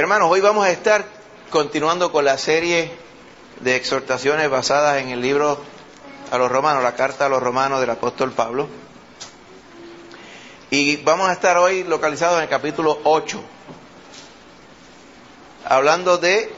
Hermanos, hoy vamos a estar continuando con la serie de exhortaciones basadas en el libro a los Romanos, la carta a los Romanos del apóstol Pablo. Y vamos a estar hoy localizados en el capítulo 8, hablando de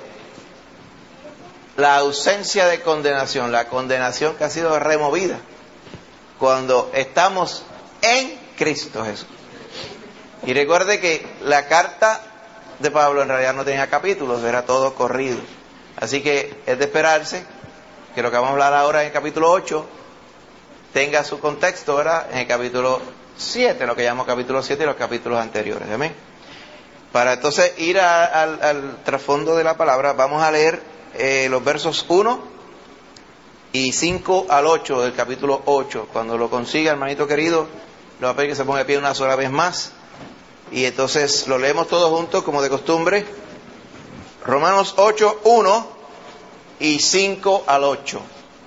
la ausencia de condenación, la condenación que ha sido removida cuando estamos en Cristo Jesús. Y recuerde que la carta de Pablo en realidad no tenía capítulos, era todo corrido. Así que es de esperarse que lo que vamos a hablar ahora en el capítulo 8 tenga su contexto, ¿verdad?, en el capítulo 7, lo que llamamos capítulo 7 y los capítulos anteriores. Amén. Para entonces ir al trasfondo de la palabra, vamos a leer los versos 1 y 5 al 8 del capítulo 8. Cuando lo consiga, hermanito querido, le voy a pedir que se ponga de pie una sola vez más. Y entonces lo leemos todos juntos, como de costumbre. Romanos 8, 1 y 5 al 8.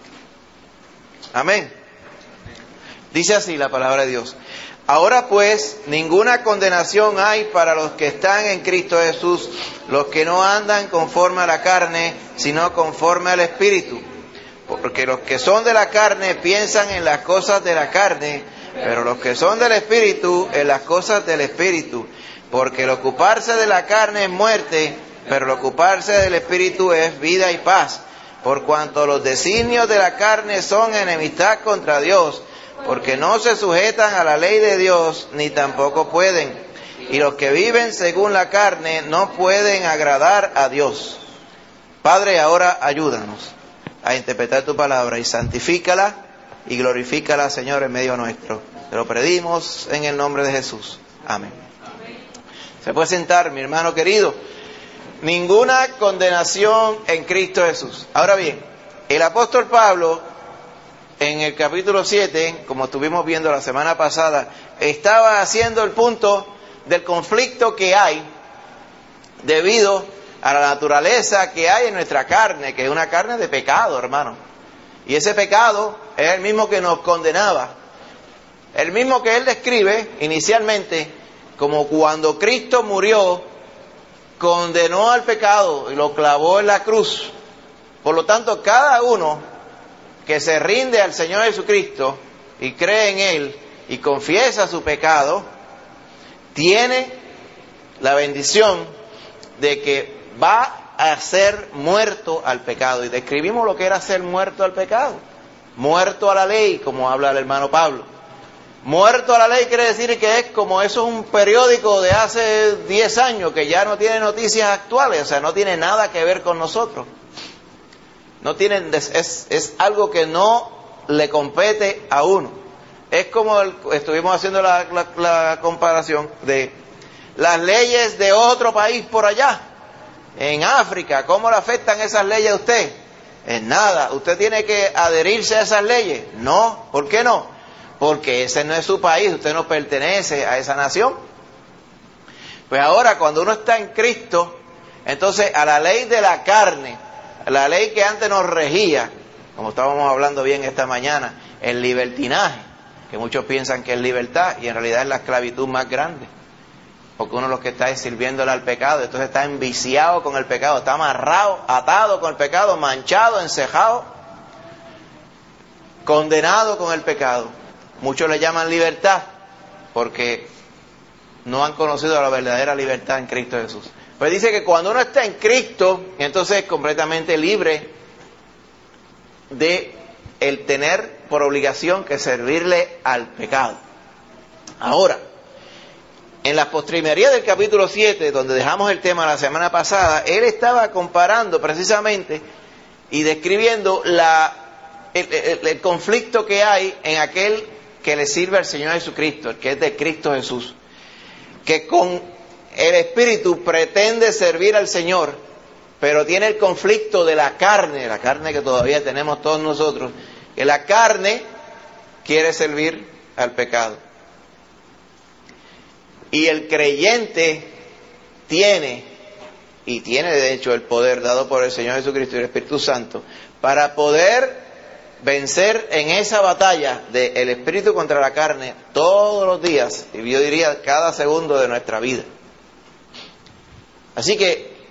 Amén. Dice así la palabra de Dios. Ahora pues, ninguna condenación hay para los que están en Cristo Jesús, los que no andan conforme a la carne, sino conforme al Espíritu. Porque los que son de la carne piensan en las cosas de la carne, pero los que son del Espíritu, en las cosas del Espíritu. Porque el ocuparse de la carne es muerte, pero el ocuparse del Espíritu es vida y paz. Por cuanto los designios de la carne son enemistad contra Dios, porque no se sujetan a la ley de Dios, ni tampoco pueden. Y los que viven según la carne no pueden agradar a Dios. Padre, ahora ayúdanos a interpretar tu palabra y santifícala y glorifícala, Señor, en medio nuestro. Te lo pedimos en el nombre de Jesús. Amén. Se puede sentar, mi hermano querido. Ninguna condenación en Cristo Jesús. Ahora bien, el apóstol Pablo, en el capítulo 7, como estuvimos viendo la semana pasada, estaba haciendo el punto del conflicto que hay debido a la naturaleza que hay en nuestra carne, que es una carne de pecado, hermano. Y ese pecado es el mismo que nos condenaba, el mismo que él describe inicialmente como cuando Cristo murió, condenó al pecado y lo clavó en la cruz. Por lo tanto, cada uno que se rinde al Señor Jesucristo y cree en Él y confiesa su pecado, tiene la bendición de que va a ser muerto al pecado. Y describimos lo que era ser muerto al pecado. Muerto a la ley, como habla el hermano Pablo. Muerto a la ley quiere decir que es como eso es un periódico de hace 10 años que ya no tiene noticias actuales, o sea, no tiene nada que ver con nosotros. No tienen, es algo que no le compete a uno. Es como estuvimos haciendo la comparación de las leyes de otro país por allá, en África. ¿Cómo le afectan esas leyes a usted? En nada. ¿Usted tiene que adherirse a esas leyes? No. ¿Por qué no? Porque ese no es su país, usted no pertenece a esa nación. Pues ahora, cuando uno está en Cristo, entonces a la ley de la carne, la ley que antes nos regía, como estábamos hablando bien esta mañana, el libertinaje, que muchos piensan que es libertad y en realidad es la esclavitud más grande, porque uno lo que está es sirviéndole al pecado, entonces está enviciado con el pecado, está amarrado, atado con el pecado, manchado, encejado, condenado con el pecado. Muchos le llaman libertad porque no han conocido la verdadera libertad en Cristo Jesús. Pues dice que cuando uno está en Cristo, entonces es completamente libre de el tener por obligación que servirle al pecado. Ahora, en la postrimería del capítulo 7, donde dejamos el tema la semana pasada, él estaba comparando precisamente y describiendo el conflicto que hay en aquel que le sirve al Señor Jesucristo, el que es de Cristo Jesús, que con el Espíritu pretende servir al Señor, pero tiene el conflicto de la carne que todavía tenemos todos nosotros, que la carne quiere servir al pecado. Y el creyente tiene de hecho el poder dado por el Señor Jesucristo y el Espíritu Santo para poder vencer en esa batalla del espíritu contra la carne todos los días, y yo diría cada segundo de nuestra vida. Así que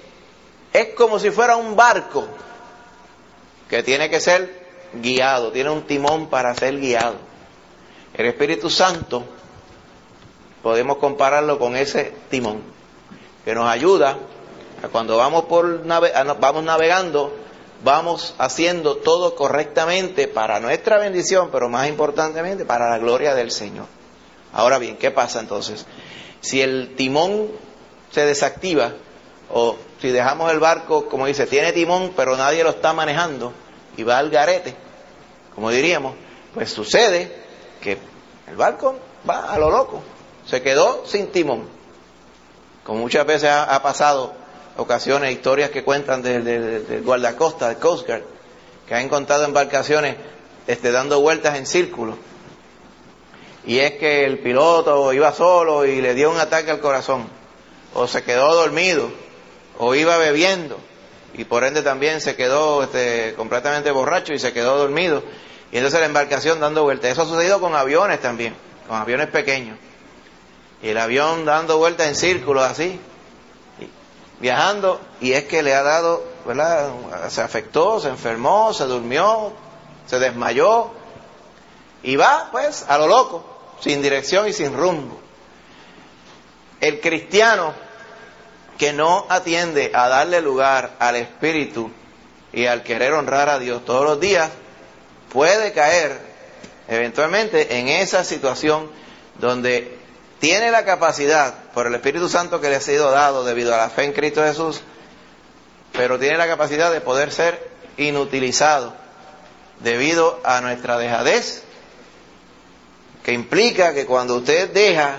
es como si fuera un barco que tiene que ser guiado, tiene un timón para ser guiado. El Espíritu Santo podemos compararlo con ese timón que nos ayuda a cuando vamos vamos navegando, vamos haciendo todo correctamente para nuestra bendición, pero más importantemente para la gloria del Señor. Ahora bien, ¿qué pasa entonces? Si el timón se desactiva, o si dejamos el barco, como dice, tiene timón, pero nadie lo está manejando, y va al garete, como diríamos, pues sucede que el barco va a lo loco, se quedó sin timón. Como muchas veces ha pasado, ocasiones, historias que cuentan del guardacosta, del Coast Guard, que ha encontrado embarcaciones dando vueltas en círculo. Y es que el piloto iba solo y le dio un ataque al corazón, o se quedó dormido, o iba bebiendo, y por ende también se quedó completamente borracho y se quedó dormido, y entonces la embarcación dando vueltas. Eso ha sucedido con aviones también, con aviones pequeños, y el avión dando vueltas en círculos así, viajando, y es que le ha dado, ¿verdad? Se afectó, se enfermó, se durmió, se desmayó, y va pues a lo loco, sin dirección y sin rumbo. El cristiano que no atiende a darle lugar al Espíritu y al querer honrar a Dios todos los días, puede caer eventualmente en esa situación donde tiene la capacidad, por el Espíritu Santo que le ha sido dado debido a la fe en Cristo Jesús, pero tiene la capacidad de poder ser inutilizado debido a nuestra dejadez, que implica que cuando usted deja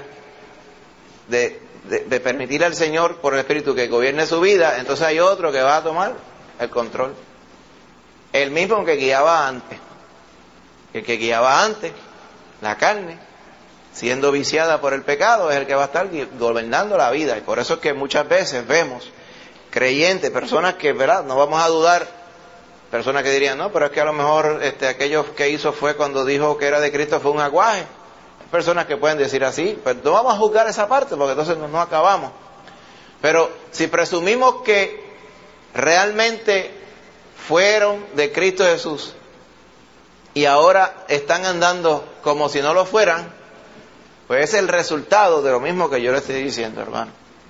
de permitir al Señor por el Espíritu que gobierne su vida, entonces hay otro que va a tomar el control. El mismo que guiaba antes. El que guiaba antes, la carne, siendo viciada por el pecado, es el que va a estar gobernando la vida. Y por eso es que muchas veces vemos creyentes, personas que, ¿verdad? No vamos a dudar, personas que dirían, no, pero es que a lo mejor aquello que hizo fue cuando dijo que era de Cristo fue un aguaje. Hay personas que pueden decir así, pero no vamos a juzgar esa parte porque entonces no acabamos. Pero si presumimos que realmente fueron de Cristo Jesús y ahora están andando como si no lo fueran, pues es el resultado de lo mismo que yo le estoy diciendo, hermano.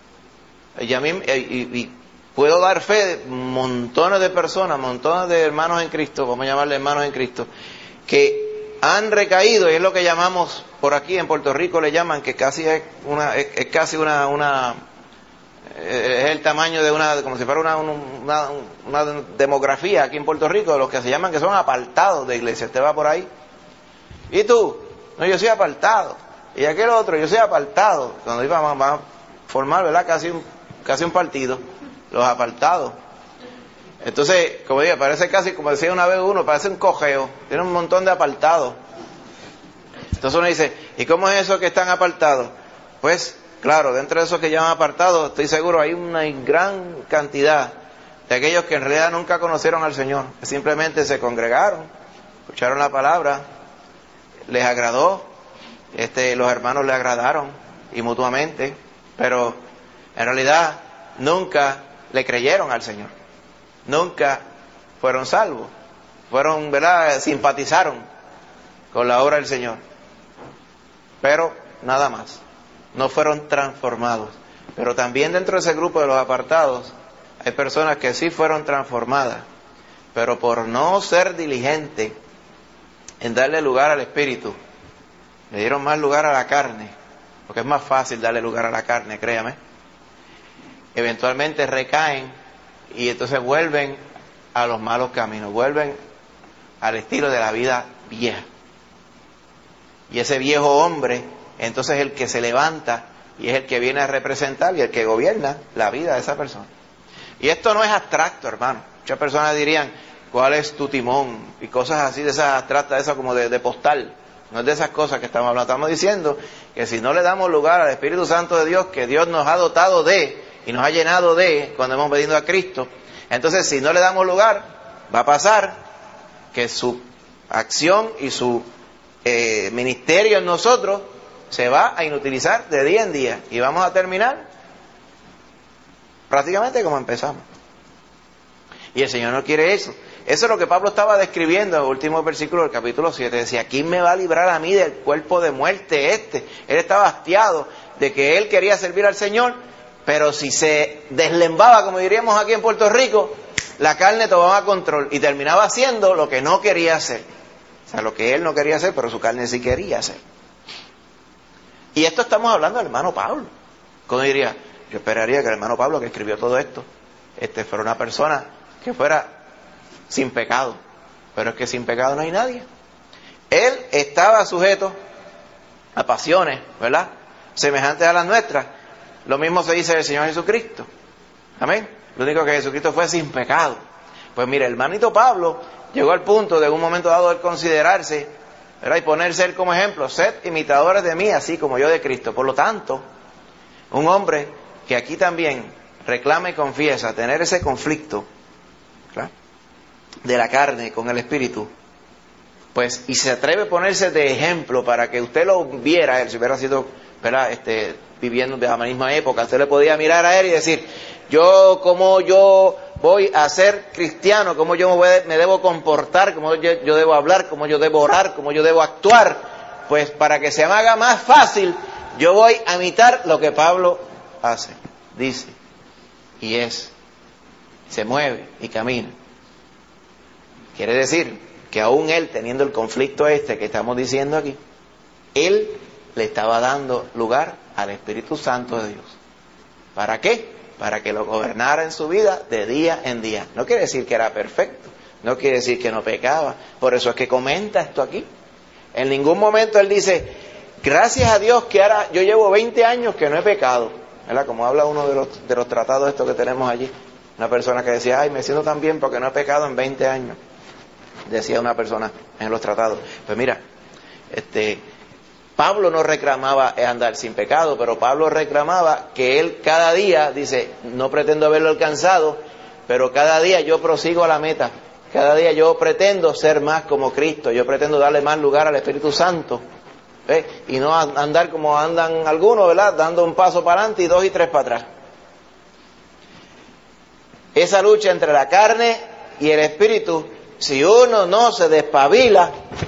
Y puedo dar fe de montones de personas, montones de hermanos en Cristo, vamos a llamarle hermanos en Cristo, que han recaído, y es lo que llamamos por aquí en Puerto Rico, le llaman que casi es el tamaño de como si fuera una demografía aquí en Puerto Rico, los que se llaman que son apartados de iglesia. Usted va por ahí, ¿y tú? No, yo soy apartado. Y aquel otro, yo soy apartado. Cuando iban a formar, ¿verdad? Casi un partido, los apartados. Entonces, como digo, parece casi, como decía una vez uno, parece un cojeo, tiene un montón de apartados. Entonces uno dice, ¿y cómo es eso que están apartados? Pues, claro, dentro de esos que llaman apartados, estoy seguro hay una gran cantidad de aquellos que en realidad nunca conocieron al Señor, que simplemente se congregaron, escucharon la palabra, les agradó, los hermanos le agradaron, y mutuamente, pero en realidad nunca le creyeron al Señor. Nunca fueron salvos, fueron, ¿verdad? Simpatizaron con la obra del Señor, pero nada más, no fueron transformados. Pero también dentro de ese grupo de los apartados hay personas que sí fueron transformadas, pero por no ser diligente en darle lugar al Espíritu, le dieron más lugar a la carne, porque es más fácil darle lugar a la carne, créame. Eventualmente recaen y entonces vuelven a los malos caminos, vuelven al estilo de la vida vieja. Y ese viejo hombre, entonces es el que se levanta y es el que viene a representar y el que gobierna la vida de esa persona. Y esto no es abstracto, hermano. Muchas personas dirían, ¿cuál es tu timón? Y cosas así de esas abstractas, esas como de postal. No es de esas cosas que estamos hablando. Estamos diciendo que si no le damos lugar al Espíritu Santo de Dios, que Dios nos ha dotado de y nos ha llenado de cuando hemos venido a Cristo, entonces si no le damos lugar, va a pasar que su acción y su ministerio en nosotros se va a inutilizar de día en día y vamos a terminar prácticamente como empezamos. Y el Señor no quiere eso. Eso es lo que Pablo estaba describiendo en el último versículo del capítulo 7. Decía, ¿quién me va a librar a mí del cuerpo de muerte este? Él estaba hastiado de que él quería servir al Señor, pero si se deslembaba, como diríamos aquí en Puerto Rico, la carne tomaba control y terminaba haciendo lo que no quería hacer. O sea, lo que él no quería hacer, pero su carne sí quería hacer. Y esto estamos hablando del hermano Pablo. ¿Cómo diría? Yo esperaría que el hermano Pablo, que escribió todo esto, fuera una persona que fuera sin pecado. Pero es que sin pecado no hay nadie. Él estaba sujeto a pasiones, ¿verdad?, semejantes a las nuestras. Lo mismo se dice del Señor Jesucristo. Amén. Lo único que Jesucristo fue sin pecado. Pues mire, el hermanito Pablo llegó al punto de en un momento dado de considerarse, ¿verdad?, y ponerse él como ejemplo: sed imitadores de mí, así como yo de Cristo. Por lo tanto, un hombre que aquí también reclama y confiesa tener ese conflicto, ¿verdad?, de la carne con el espíritu, pues, y se atreve a ponerse de ejemplo para que usted lo viera, él si hubiera sido, ¿verdad?, viviendo de la misma época, usted le podía mirar a él y decir: como yo voy a ser cristiano, cómo yo me debo comportar, cómo yo debo hablar, cómo yo debo orar, cómo yo debo actuar, pues para que se me haga más fácil, yo voy a imitar lo que Pablo hace, dice, y se mueve y camina. Quiere decir que aún él, teniendo el conflicto que estamos diciendo aquí, él le estaba dando lugar al Espíritu Santo de Dios. ¿Para qué? Para que lo gobernara en su vida de día en día. No quiere decir que era perfecto, no quiere decir que no pecaba. Por eso es que comenta esto aquí. En ningún momento él dice: gracias a Dios que ahora yo llevo 20 años que no he pecado, ¿verdad? Como habla uno de los tratados estos que tenemos allí. Una persona que decía: ay, me siento tan bien porque no he pecado en 20 años. Decía una persona en los tratados. Pues mira, Pablo no reclamaba andar sin pecado, pero Pablo reclamaba que él cada día, dice, no pretendo haberlo alcanzado, pero cada día yo prosigo a la meta. Cada día yo pretendo ser más como Cristo, yo pretendo darle más lugar al Espíritu Santo, ¿ves? Y no andar como andan algunos, ¿verdad?, dando un paso para adelante y 2 y 3 para atrás. Esa lucha entre la carne y el Espíritu, si uno no se despabila,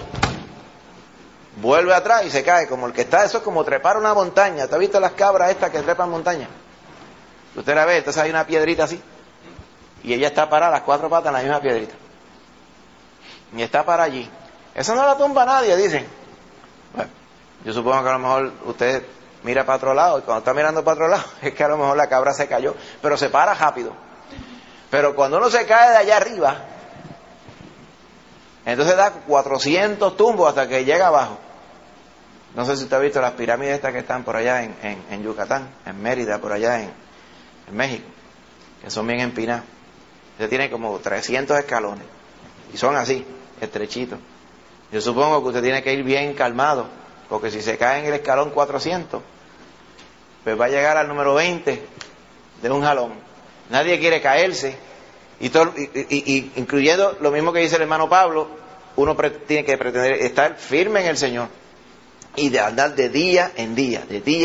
vuelve atrás y se cae, como el que está. Eso es como trepar una montaña. ¿Te has visto las cabras estas que trepan montañas? Usted la ve, entonces hay una piedrita así, y ella está parada, las 4 patas en la misma piedrita, y está para allí. Eso no la tumba nadie, dicen. Bueno, yo supongo que a lo mejor usted mira para otro lado, y cuando está mirando para otro lado, es que a lo mejor la cabra se cayó, pero se para rápido. Pero cuando uno se cae de allá arriba, entonces da 400 tumbos hasta que llega abajo. No sé si usted ha visto las pirámides estas que están por allá en Yucatán, en Mérida, por allá en México, que son bien empinadas. Usted tiene como 300 escalones y son así, estrechitos. Yo supongo que usted tiene que ir bien calmado, porque si se cae en el escalón 400, pues va a llegar al número 20 de un jalón. Nadie quiere caerse, y incluyendo lo mismo que dice el hermano Pablo. Uno tiene que pretender estar firme en el Señor y de andar de día en día,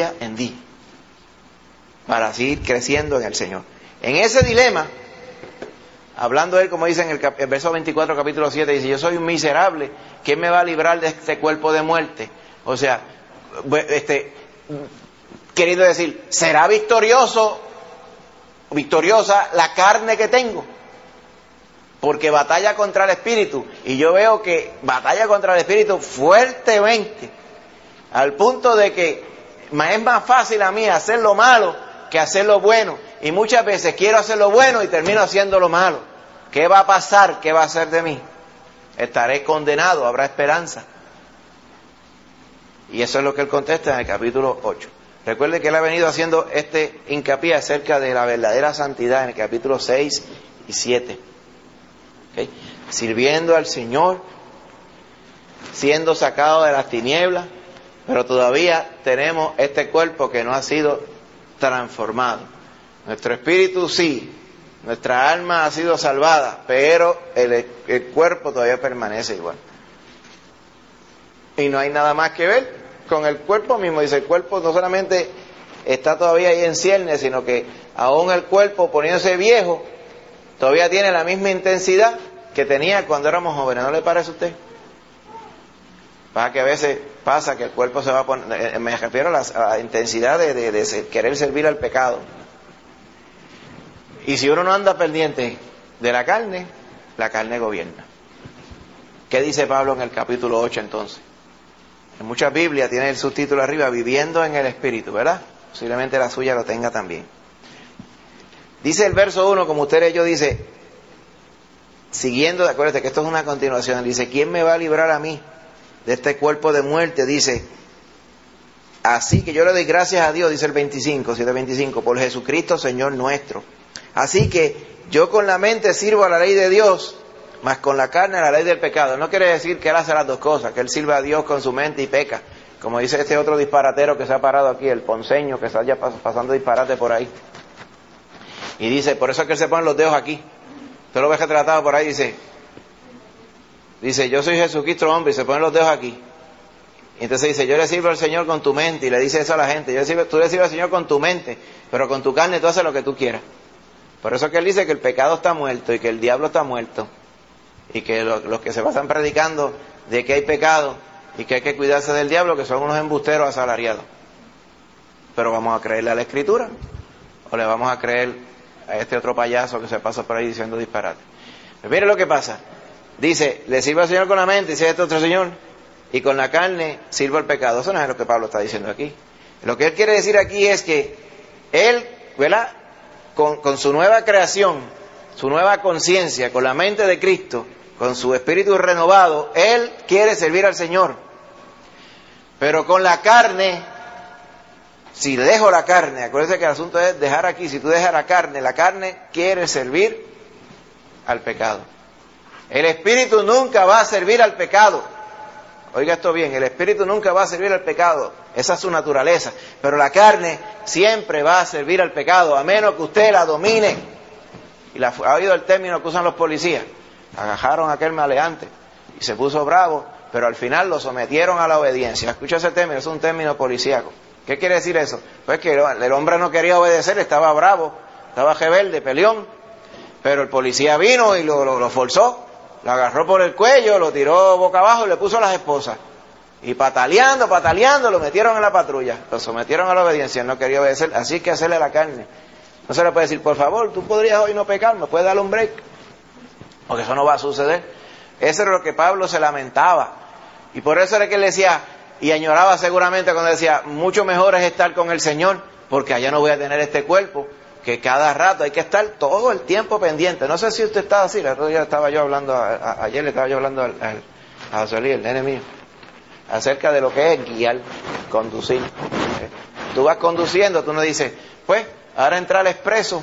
para seguir creciendo en el Señor. En ese dilema, hablando él, como dice en el verso 24, capítulo 7, dice: yo soy un miserable, ¿quién me va a librar de este cuerpo de muerte? O sea, queriendo decir, ¿será victoriosa la carne que tengo? Porque batalla contra el espíritu, y yo veo que batalla contra el espíritu fuertemente, al punto de que me es más fácil a mí hacer lo malo que hacer lo bueno, y muchas veces quiero hacer lo bueno y termino haciendo lo malo. ¿Qué va a pasar? ¿Qué va a hacer de mí? Estaré condenado, habrá esperanza. Y eso es lo que él contesta en el capítulo 8. Recuerde que él ha venido haciendo hincapié acerca de la verdadera santidad en el capítulo 6 y 7. ¿Okay? Sirviendo al Señor, siendo sacado de las tinieblas, pero todavía tenemos este cuerpo que no ha sido transformado. Nuestro espíritu sí, nuestra alma ha sido salvada, pero el cuerpo todavía permanece igual. Y no hay nada más que ver con el cuerpo mismo. Dice, el cuerpo no solamente está todavía ahí en ciernes, sino que aún el cuerpo poniéndose viejo, todavía tiene la misma intensidad que tenía cuando éramos jóvenes. ¿No le parece a usted? Pasa que a veces pasa que el cuerpo se va a poner, me refiero a la intensidad de querer servir al pecado. Y si uno no anda pendiente de la carne gobierna. ¿Qué dice Pablo en el capítulo 8 entonces? En muchas Biblias tiene el subtítulo arriba, viviendo en el Espíritu, ¿verdad? Posiblemente la suya lo tenga también. Dice el verso 1, como usted leyó, dice, siguiendo, acuérdate que esto es una continuación, dice, ¿quién me va a librar a mí de este cuerpo de muerte? Dice, así que yo le doy gracias a Dios, dice el 25, 7:25, por Jesucristo Señor nuestro. Así que yo con la mente sirvo a la ley de Dios, mas con la carne a la ley del pecado. No quiere decir que él hace las dos cosas, que él sirva a Dios con su mente y peca. Como dice este otro disparatero que se ha parado aquí, el ponceño, que está ya pasando disparate por ahí. Y dice, por eso es que él se pone los dedos aquí. Usted lo ve retratado por ahí, dice, yo soy Jesucristo hombre, y se pone los dedos aquí. Y entonces dice, yo le sirvo al Señor con tu mente, y le dice eso a la gente, tú le sirves al Señor con tu mente, pero con tu carne tú haces lo que tú quieras. Por eso es que él dice que el pecado está muerto, y que el diablo está muerto, y que los que se pasan predicando de que hay pecado, y que hay que cuidarse del diablo, que son unos embusteros asalariados. Pero vamos a creerle a la Escritura, o le vamos a creer a este otro payaso que se pasa por ahí diciendo disparate. Pero mire lo que pasa. Dice, le sirvo al Señor con la mente, dice este otro señor, y con la carne sirvo al pecado. Eso no es lo que Pablo está diciendo aquí. Lo que él quiere decir aquí es que él, ¿verdad?, con su nueva creación, su nueva conciencia, con la mente de Cristo, con su espíritu renovado, él quiere servir al Señor. Pero con la carne, si dejo la carne, acuérdense que el asunto es dejar aquí, si tú dejas la carne quiere servir al pecado. El espíritu nunca va a servir al pecado. Oiga esto bien, el espíritu nunca va a servir al pecado, esa es su naturaleza. Pero la carne siempre va a servir al pecado, a menos que usted la domine. Y ha oído el término que usan los policías. Agajaron a aquel maleante y se puso bravo, pero al final lo sometieron a la obediencia. Escucha ese término, es un término policíaco. ¿Qué quiere decir eso? Pues que el hombre no quería obedecer, estaba bravo, estaba rebelde, peleón, pero el policía vino y lo forzó, lo agarró por el cuello, lo tiró boca abajo y le puso a las esposas. Y pataleando, lo metieron en la patrulla, lo sometieron a la obediencia, él no quería obedecer, así que hacerle la carne. No se le puede decir, por favor, tú podrías hoy no pecar, ¿me puedes darle un break? Porque eso no va a suceder. Eso era lo que Pablo se lamentaba. Y por eso era que él decía, y añoraba seguramente cuando decía, mucho mejor es estar con el Señor, porque allá no voy a tener este cuerpo, que cada rato hay que estar todo el tiempo pendiente. No sé si usted estaba así, el otro día estaba yo hablando, ayer le estaba yo hablando a José Luis, el nene mío, acerca de lo que es guiar, conducir. Tú vas conduciendo, tú no dices, pues, ahora entra al expreso,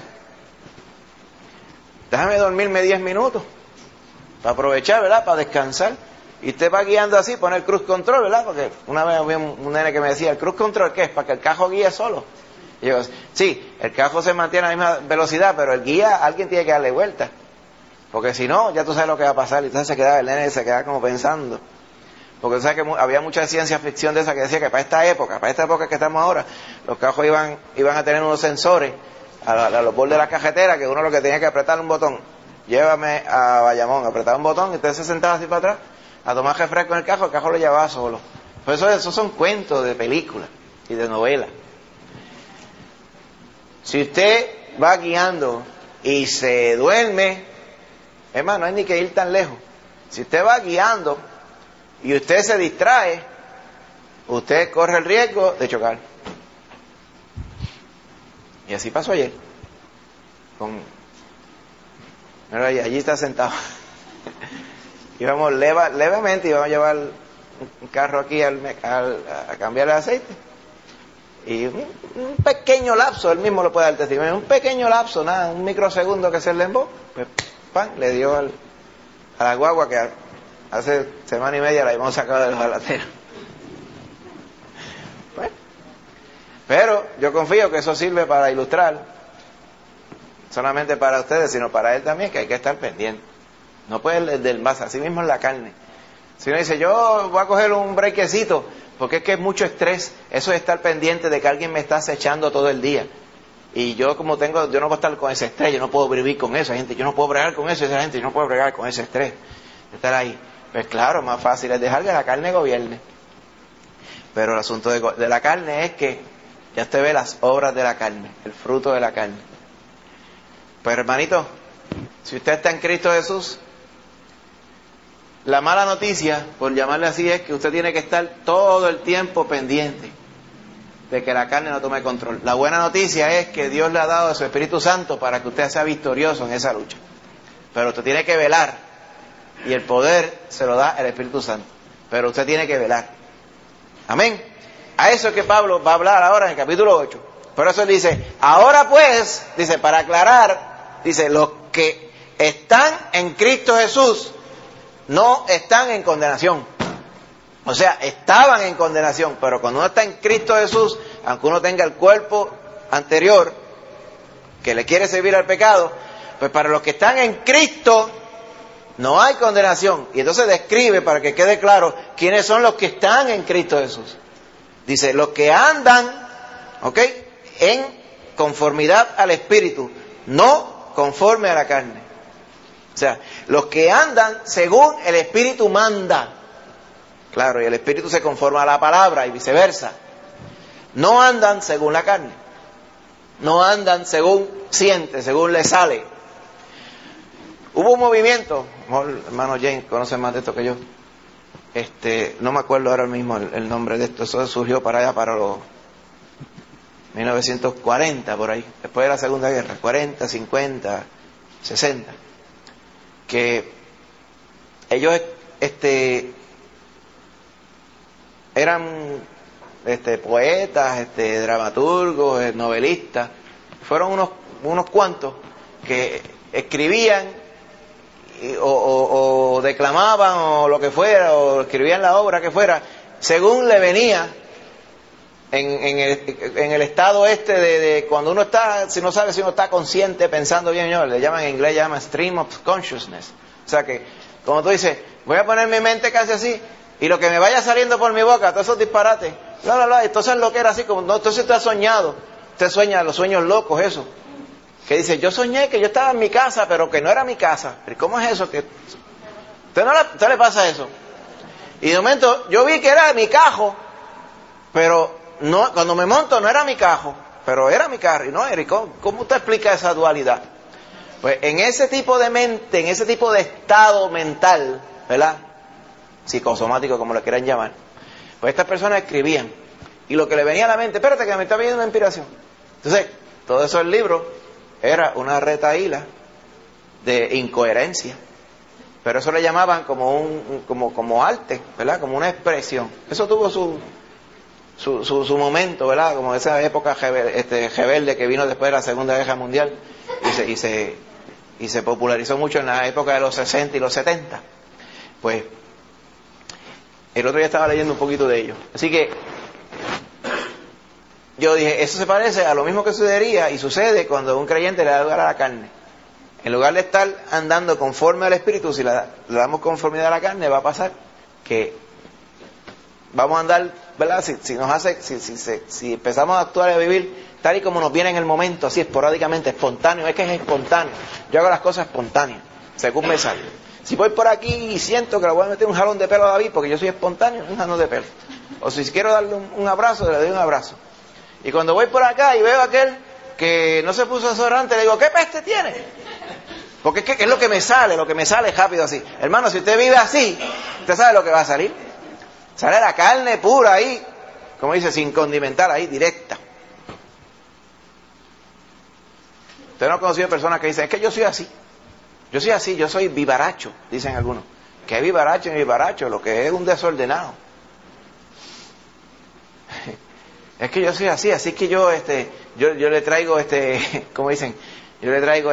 déjame dormirme 10 minutos, para aprovechar, ¿verdad?, para descansar. Y usted va guiando así, pone el cruise control, ¿verdad? Porque una vez había un nene que me decía, ¿el cruise control qué es? ¿Para que el carro guíe solo? Y yo, sí, el carro se mantiene a la misma velocidad, pero el guía, alguien tiene que darle vuelta. Porque si no, ya tú sabes lo que va a pasar. Y entonces el nene se queda como pensando. Porque tú sabes que había mucha ciencia ficción de esa que decía que para esta época que estamos ahora, los carros iban a tener unos sensores a los bordes de la cajetera, que uno lo que tenía que apretar un botón. Llévame a Bayamón, apretaba un botón y usted se sentaba así para atrás a tomar refresco en el carro lo llevaba solo. Por eso esos son cuentos de películas y de novelas. Si usted va guiando y se duerme, hermano, no hay ni que ir tan lejos. Si usted va guiando y usted se distrae, usted corre el riesgo de chocar. Y así pasó ayer. Allí está sentado. Íbamos levemente, íbamos a llevar un carro aquí a cambiar el aceite. Y un pequeño lapso, él mismo lo puede dar testimonio, un pequeño lapso, nada, un microsegundo que se le embó, pues, ¡pam!, le dio a la guagua que hace semana y media la habíamos sacado de los jalateros. Pues, pero yo confío que eso sirve para ilustrar, solamente para ustedes, sino para él también, que hay que estar pendiente. No puede del más, así mismo en la carne. Si uno dice, yo voy a coger un brequecito, porque es que es mucho estrés, eso de estar pendiente de que alguien me está acechando todo el día. Y yo yo no puedo estar con ese estrés, yo no puedo vivir con eso, gente, yo no puedo bregar con eso, esa gente, yo no puedo bregar con ese estrés, estar ahí. Pues claro, más fácil es dejar que la carne gobierne. Pero el asunto de la carne es que ya usted ve las obras de la carne, el fruto de la carne. Pues hermanito, si usted está en Cristo Jesús, la mala noticia, por llamarle así, es que usted tiene que estar todo el tiempo pendiente de que la carne no tome control. La buena noticia es que Dios le ha dado a su Espíritu Santo para que usted sea victorioso en esa lucha. Pero usted tiene que velar, y el poder se lo da el Espíritu Santo. Pero usted tiene que velar. Amén. A eso es que Pablo va a hablar ahora en el capítulo 8. Por eso él dice, ahora pues, dice, para aclarar, dice, los que están en Cristo Jesús no están en condenación. O sea, estaban en condenación, pero cuando uno está en Cristo Jesús, aunque uno tenga el cuerpo anterior que le quiere servir al pecado, pues para los que están en Cristo no hay condenación. Y entonces describe, para que quede claro, quiénes son los que están en Cristo Jesús. Dice, los que andan, ¿ok?, en conformidad al Espíritu, no conforme a la carne. O sea, los que andan según el Espíritu manda. Claro, y el Espíritu se conforma a la palabra y viceversa. No andan según la carne. No andan según siente, según le sale. Hubo un movimiento, hermano James conoce más de esto que yo. No me acuerdo ahora mismo el nombre de esto. Eso surgió para allá, para los 1940, por ahí. Después de la Segunda Guerra. 40, 50, 60. Que ellos, eran poetas, dramaturgos, novelistas. Fueron unos cuantos que escribían o declamaban o lo que fuera, o escribían la obra que fuera, según le venía en el estado de cuando uno está, si no sabe si uno está consciente, pensando bien, le llaman en inglés, llaman stream of consciousness. O sea que, como tú dices, voy a poner mi mente casi así, y lo que me vaya saliendo por mi boca, todos esos disparates, entonces lo que era así, como, no, entonces usted ha soñado, usted sueña los sueños locos, eso, que dice, yo soñé que yo estaba en mi casa, pero que no era mi casa. ¿Pero cómo es eso? ¿Usted le pasa eso? Y de momento, yo vi que era mi cajo, pero no, cuando me monto no era mi cajo, pero era mi carro. Y no, Eric, ¿cómo usted explica esa dualidad? Pues en ese tipo de mente, en ese tipo de estado mental, ¿verdad?, psicosomático, como lo quieran llamar, pues estas personas escribían, y lo que le venía a la mente, espérate que me está viniendo una inspiración. Entonces, todo eso el libro era una retahíla de incoherencia, pero eso le llamaban como arte, ¿verdad?, como una expresión. Eso tuvo su momento, ¿verdad?, como esa época rebelde que vino después de la Segunda Guerra Mundial, y se popularizó mucho en la época de los 60 y los 70. Pues el otro día estaba leyendo un poquito de ello. Así que yo dije, eso se parece a lo mismo que sucedería y sucede cuando un creyente le da lugar a la carne. En lugar de estar andando conforme al Espíritu, si le damos conformidad a la carne, va a pasar que vamos a andar, ¿verdad? Si empezamos a actuar y a vivir tal y como nos viene en el momento, así esporádicamente, espontáneo, es que es espontáneo. Yo hago las cosas espontáneas, según me sale. Si voy por aquí y siento que le voy a meter un jalón de pelo a David, porque yo soy espontáneo, un jalón de pelo. O si quiero darle un abrazo, le doy un abrazo. Y cuando voy por acá y veo a aquel que no se puso desodorante, le digo, ¿qué peste tiene? Porque es lo que me sale rápido así. Hermano, si usted vive así, usted sabe lo que va a salir. Sale la carne pura ahí, como dice, sin condimentar, ahí, directa. Usted no ha conocido personas que dicen, es que yo soy así. Yo soy así, yo soy vivaracho, dicen algunos. ¿Qué es vivaracho? Ni vivaracho, lo que es un desordenado. Es que yo soy así que yo le traigo ¿cómo dicen? Yo le traigo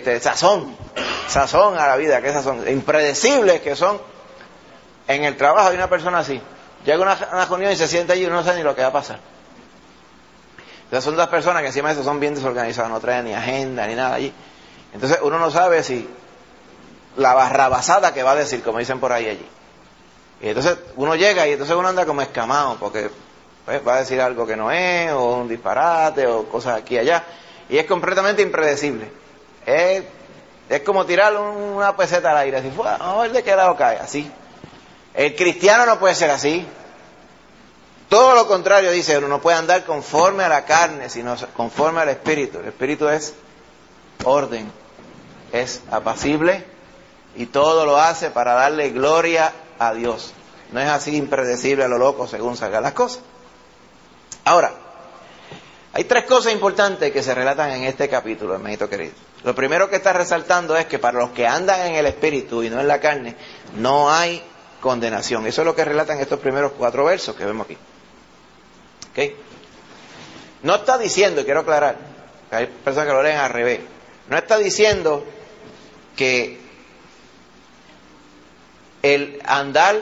sazón a la vida, ¿qué sazón? Impredecibles que son. En el trabajo hay una persona así. Llega a una reunión y se sienta allí y uno no sabe ni lo que va a pasar. Entonces son dos personas que encima de eso son bien desorganizadas, no traen ni agenda ni nada allí. Entonces uno no sabe si la barrabasada que va a decir, como dicen por ahí allí. Y entonces uno llega y entonces uno anda como escamado, porque pues, va a decir algo que no es, o un disparate, o cosas aquí y allá. y es completamente impredecible. Es como tirar una peseta al aire, así, vamos a ver de qué lado cae, así. El cristiano no puede ser así. Todo lo contrario, dice, uno no puede andar conforme a la carne, sino conforme al Espíritu. El Espíritu es orden, es apacible y todo lo hace para darle gloria a Dios. No es así impredecible a lo loco según salgan las cosas. Ahora, hay 3 cosas importantes que se relatan en este capítulo, hermanito querido. Lo primero que está resaltando es que para los que andan en el Espíritu y no en la carne, no hay condenación. Eso es lo que relatan estos primeros 4 versos que vemos aquí. ¿Okay? No está diciendo, y quiero aclarar, que hay personas que lo leen al revés, no está diciendo que el andar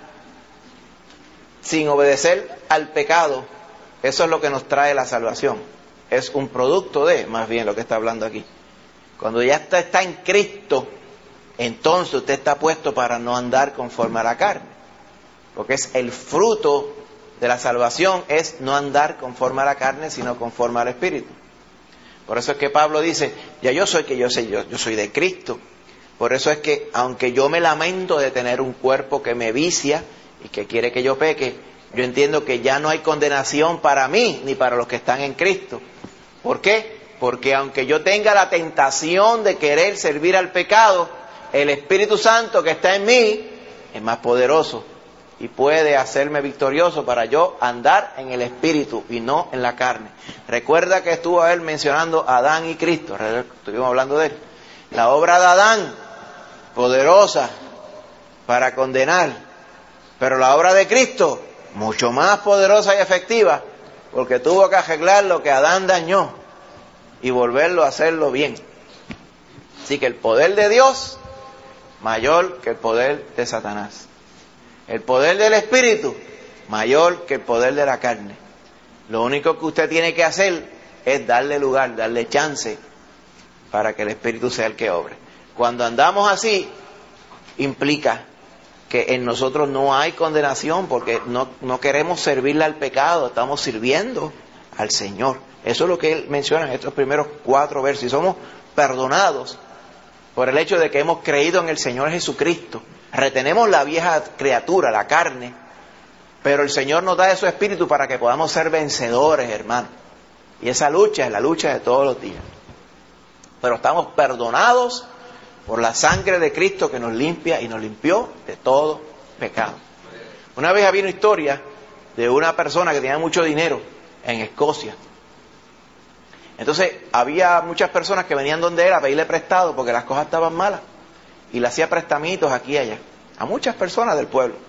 sin obedecer al pecado, eso es lo que nos trae la salvación. Es un producto de, más bien, lo que está hablando aquí. Cuando ya está en Cristo, entonces usted está puesto para no andar conforme a la carne. Porque es el fruto de la salvación, es no andar conforme a la carne, sino conforme al Espíritu. Por eso es que Pablo dice, ya yo soy de Cristo. Por eso es que, aunque yo me lamento de tener un cuerpo que me vicia y que quiere que yo peque, yo entiendo que ya no hay condenación para mí, ni para los que están en Cristo. ¿Por qué? Porque aunque yo tenga la tentación de querer servir al pecado, el Espíritu Santo que está en mí es más poderoso y puede hacerme victorioso para yo andar en el Espíritu y no en la carne. Recuerda que estuvo él mencionando a Adán y Cristo, estuvimos hablando de él. La obra de Adán, poderosa para condenar, pero la obra de Cristo, mucho más poderosa y efectiva, porque tuvo que arreglar lo que Adán dañó y volverlo a hacerlo bien. Así que el poder de Dios, mayor que el poder de Satanás. El poder del Espíritu, mayor que el poder de la carne. Lo único que usted tiene que hacer es darle lugar, darle chance para que el Espíritu sea el que obre. Cuando andamos así, implica que en nosotros no hay condenación, porque no queremos servirle al pecado, estamos sirviendo al Señor. Eso es lo que él menciona en estos primeros 4 versos. Y somos perdonados por el hecho de que hemos creído en el Señor Jesucristo. Retenemos la vieja criatura, la carne, pero el Señor nos da de su Espíritu para que podamos ser vencedores, hermano. Y esa lucha es la lucha de todos los días. Pero estamos perdonados por la sangre de Cristo que nos limpia y nos limpió de todo pecado. Una vez había una historia de una persona que tenía mucho dinero en Escocia. Entonces había muchas personas que venían donde él a pedirle prestado porque las cosas estaban malas. Y le hacía prestamitos aquí y allá a muchas personas del pueblo.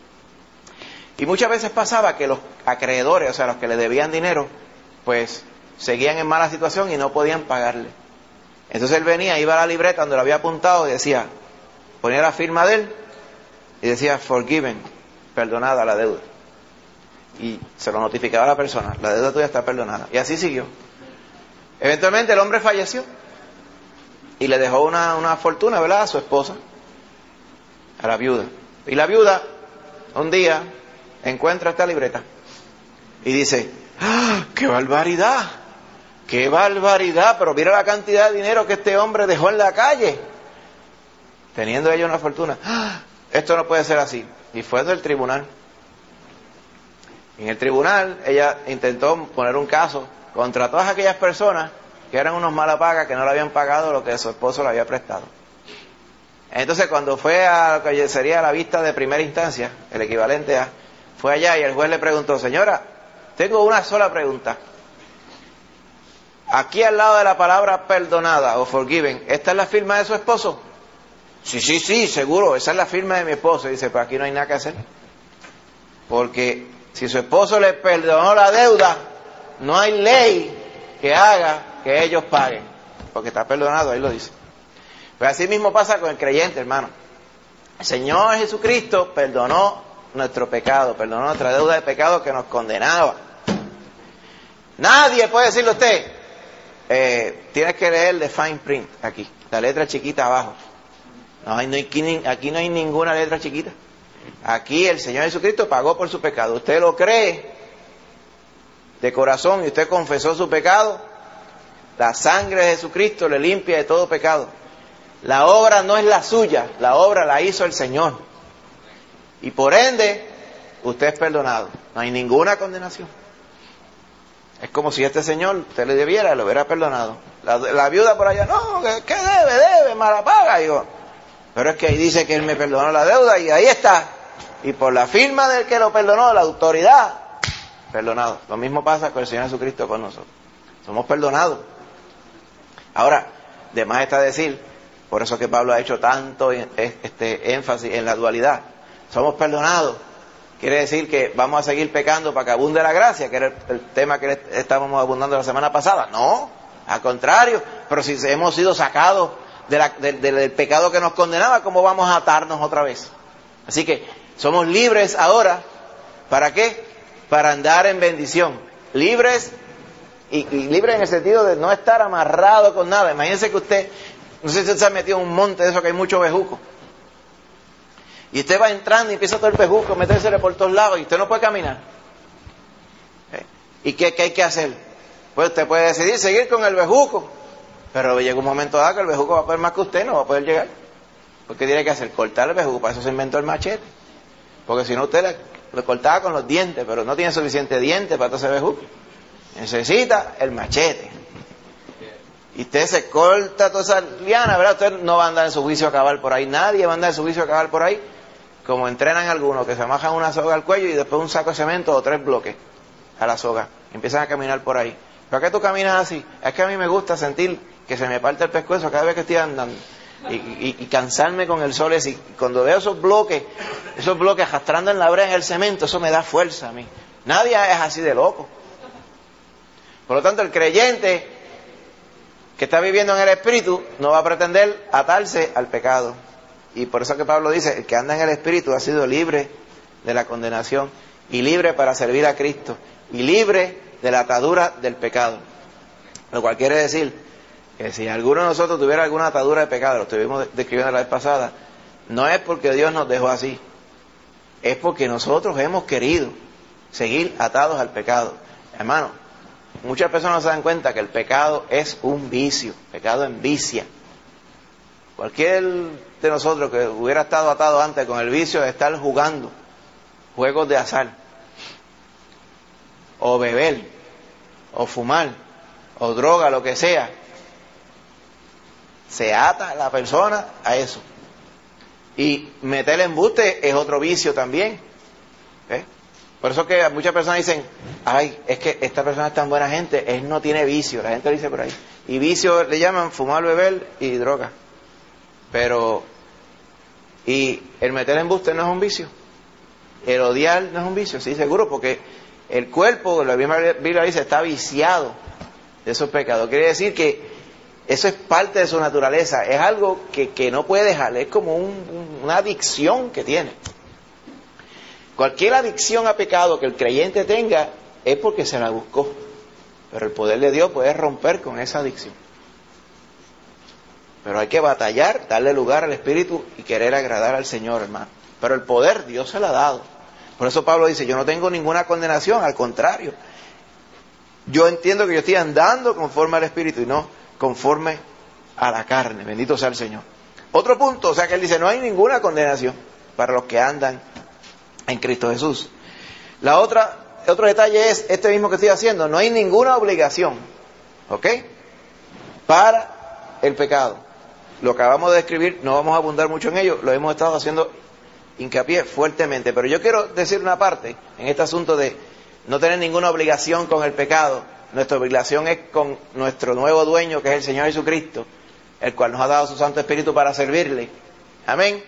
Y muchas veces pasaba que los acreedores, o sea, los que le debían dinero, pues seguían en mala situación y no podían pagarle. Entonces él venía, iba a la libreta donde lo había apuntado y decía, ponía la firma de él y decía forgiven, perdonada la deuda. Y se lo notificaba a la persona, la deuda tuya está perdonada. Y así siguió. Eventualmente el hombre falleció y le dejó una fortuna, ¿verdad?, a su esposa, a la viuda. Y la viuda un día encuentra esta libreta y dice, ¡ah, qué barbaridad! ¡Qué barbaridad! Pero mira la cantidad de dinero que este hombre dejó en la calle, teniendo ella una fortuna. ¡Ah, esto no puede ser así! Y fue del tribunal. En el tribunal ella intentó poner un caso contra todas aquellas personas que eran unos malapagas, que no le habían pagado lo que su esposo le había prestado. Entonces cuando fue a lo que sería la vista de primera instancia, el equivalente a, fue allá y el juez le preguntó, señora, tengo una sola pregunta. Aquí al lado de la palabra perdonada o forgiven, ¿esta es la firma de su esposo? Sí, seguro, esa es la firma de mi esposo. Y dice, pues aquí no hay nada que hacer. Porque si su esposo le perdonó la deuda, no hay ley que haga que ellos paguen, porque está perdonado, ahí lo dice. Pues así mismo pasa con el creyente, hermano. El Señor Jesucristo perdonó nuestro pecado, perdonó nuestra deuda de pecado que nos condenaba. Nadie puede decirle a usted, tienes que leer de fine print aquí, la letra chiquita abajo. Aquí no hay ninguna letra chiquita. Aquí el Señor Jesucristo pagó por su pecado. Usted lo cree de corazón y usted confesó su pecado, La sangre de Jesucristo le limpia de todo pecado. La obra no es la suya, la obra la hizo el Señor. Y por ende, usted es perdonado. No hay ninguna condenación. Es como si este señor, usted le debiera, lo hubiera perdonado. La viuda por allá, no, ¿qué debe, mala paga. Digo, pero es que ahí dice que él me perdonó la deuda y ahí está. Y por la firma del que lo perdonó, la autoridad, perdonado. Lo mismo pasa con el Señor Jesucristo con nosotros. Somos perdonados. Ahora, de más está decir, por eso que Pablo ha hecho tanto énfasis en la dualidad. Somos perdonados. Quiere decir que vamos a seguir pecando para que abunde la gracia, que era el tema que estábamos abundando la semana pasada. No, al contrario. Pero si hemos sido sacados del pecado que nos condenaba, ¿cómo vamos a atarnos otra vez? Así que somos libres ahora. ¿Para qué? Para andar en bendición. Libres, y libres en el sentido de no estar amarrado con nada. Imagínense que usted, no sé si usted se ha metido en un monte de eso que hay mucho bejuco. Y usted va entrando y empieza todo el bejuco, metérsele por todos lados y usted no puede caminar. ¿Y qué hay que hacer? Pues usted puede decidir seguir con el bejuco. Pero llega un momento dado que el bejuco va a poder más que usted, no va a poder llegar. ¿Qué tiene que hacer? Cortar el bejuco. Para eso se inventó el machete. Porque si no usted lo cortaba con los dientes, pero no tiene suficiente dientes para todo ese bejuco. Necesita el machete. Y usted se corta toda esa liana, ¿verdad? Usted no va a andar en su juicio a acabar por ahí. Nadie va a andar en su juicio a acabar por ahí. Como entrenan algunos que se amajan una soga al cuello y después un saco de cemento o 3 bloques a la soga. Empiezan a caminar por ahí. ¿Por qué tú caminas así? Es que a mí me gusta sentir que se me parte el pescuezo cada vez que estoy andando. Y cansarme con el sol ese. Y cuando veo esos bloques arrastrando en la brea en el cemento, eso me da fuerza a mí. Nadie es así de loco. Por lo tanto, el creyente que está viviendo en el Espíritu no va a pretender atarse al pecado. Y por eso que Pablo dice, el que anda en el Espíritu ha sido libre de la condenación y libre para servir a Cristo y libre de la atadura del pecado. Lo cual quiere decir que si alguno de nosotros tuviera alguna atadura de pecado, lo estuvimos describiendo la vez pasada, no es porque Dios nos dejó así, es porque nosotros hemos querido seguir atados al pecado. Hermano, muchas personas se dan cuenta que el pecado es un vicio, el pecado envicia. Cualquier de nosotros que hubiera estado atado antes con el vicio de estar jugando juegos de azar, o beber, o fumar, o droga, lo que sea, se ata la persona a eso. Y meter embuste es otro vicio también. Por eso que muchas personas dicen, ay, es que esta persona es tan buena gente, él no tiene vicio. La gente lo dice por ahí. Y vicio le llaman fumar, beber y droga. Pero, y el meter embuste no es un vicio. El odiar no es un vicio, sí, seguro, porque el cuerpo, la Biblia dice, está viciado de esos pecados. Quiere decir que eso es parte de su naturaleza, es algo que no puede dejar, es como una adicción que tiene. Cualquier adicción a pecado que el creyente tenga es porque se la buscó, pero el poder de Dios puede romper con esa adicción. Pero hay que batallar, darle lugar al Espíritu y querer agradar al Señor, hermano. Pero el poder Dios se lo ha dado. Por eso Pablo dice, yo no tengo ninguna condenación, al contrario. Yo entiendo que yo estoy andando conforme al Espíritu y no conforme a la carne. Bendito sea el Señor. Otro punto, o sea que él dice, no hay ninguna condenación para los que andan en Cristo Jesús. Otro detalle es este mismo que estoy haciendo, no hay ninguna obligación, ¿ok?, para el pecado. Lo acabamos de describir, no vamos a abundar mucho en ello, lo hemos estado haciendo hincapié fuertemente, pero yo quiero decir una parte en este asunto de no tener ninguna obligación con el pecado. Nuestra obligación es con nuestro nuevo dueño, que es el Señor Jesucristo, el cual nos ha dado su Santo Espíritu para servirle. Amén.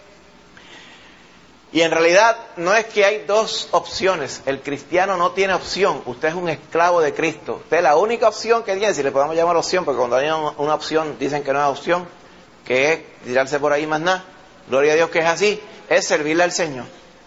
Y en realidad no es que hay dos opciones. El cristiano no tiene opción. Usted es un esclavo de Cristo. Usted la única opción que tiene, si le podemos llamar opción, porque cuando hay una opción dicen que no es opción, que es tirarse por ahí más nada. Gloria a Dios que es así. Es servirle al Señor.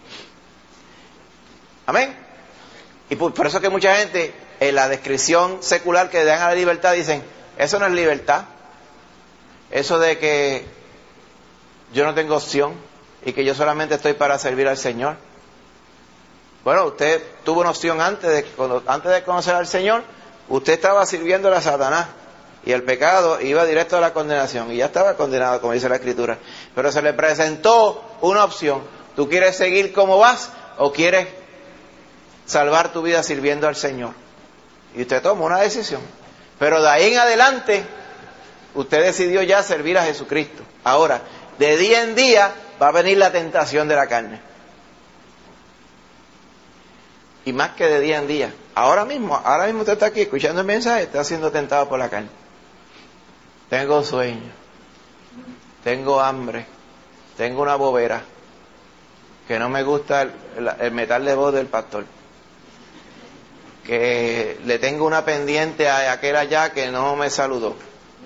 Amén. Y por eso que mucha gente en la descripción secular que dan a la libertad dicen, eso no es libertad. Eso de que yo no tengo opción y que yo solamente estoy para servir al Señor. Bueno, usted tuvo una opción antes de conocer al Señor. Usted estaba sirviéndole a Satanás. y el pecado iba directo a la condenación, y ya estaba condenado, como dice la Escritura. Pero se le presentó una opción: ¿tú quieres seguir como vas o quieres salvar tu vida sirviendo al Señor? Y usted tomó una decisión. Pero de ahí en adelante, usted decidió ya servir a Jesucristo. Ahora, de día en día va a venir la tentación de la carne. Y más que de día en día. Ahora mismo usted está aquí escuchando el mensaje, está siendo tentado por la carne. Tengo sueño, tengo hambre, tengo una bobera, que no me gusta el metal de voz del pastor, que le tengo una pendiente a aquel allá que no me saludó.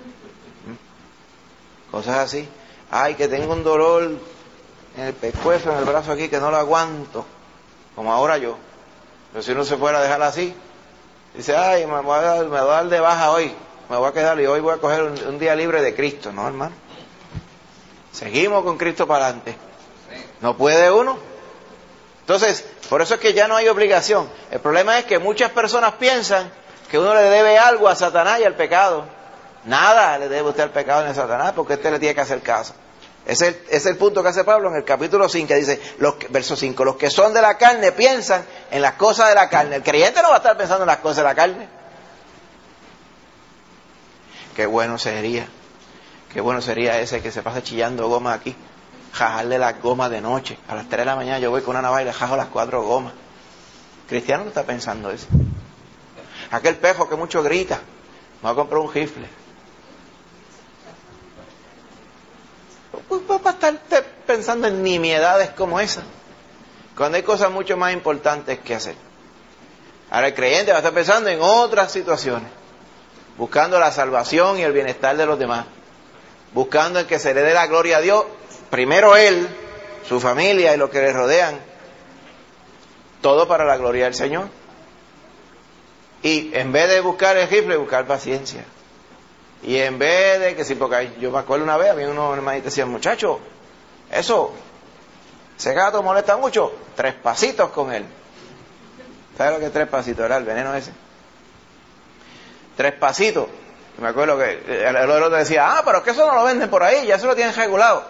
Cosas así. Ay, que tengo un dolor en el pescuezo, en el brazo aquí, que no lo aguanto, como ahora yo. Pero si uno se fuera a dejar así, dice, ay, me voy a dar de baja hoy, me voy a quedar y hoy voy a coger un día libre de Cristo. No, hermano. Seguimos con Cristo para adelante. ¿No puede uno? Entonces, por eso es que ya no hay obligación. El problema es que muchas personas piensan que uno le debe algo a Satanás y al pecado. Nada le debe usted al pecado ni a Satanás, porque usted le tiene que hacer caso. Ese es el punto que hace Pablo en el capítulo 5, que dice, verso 5, los que son de la carne piensan en las cosas de la carne. El creyente no va a estar pensando en las cosas de la carne. Qué bueno sería ese que se pasa chillando goma aquí, jajarle las gomas de noche. A las 3 de la mañana yo voy con una navaja y le jajo las 4 gomas. El cristiano no está pensando eso. Aquel pejo que mucho grita, me va a comprar un rifle. Pues va a estar pensando en nimiedades como esa, cuando hay cosas mucho más importantes que hacer. Ahora el creyente va a estar pensando en otras situaciones, buscando la salvación y el bienestar de los demás, buscando en que se le dé la gloria a Dios, primero él, su familia y los que le rodean, todo para la gloria del Señor. Y en vez de buscar el rifle, buscar paciencia. Y en vez de que sí, porque yo me acuerdo una vez, había unos hermanitos que decían, muchachos, ese gato molesta mucho, 3 pasitos con él. ¿Sabes lo que es 3 pasitos? Era el veneno ese. 3 pasitos. Me acuerdo que el otro decía, pero es que eso no lo venden por ahí, ya eso lo tienen regulado.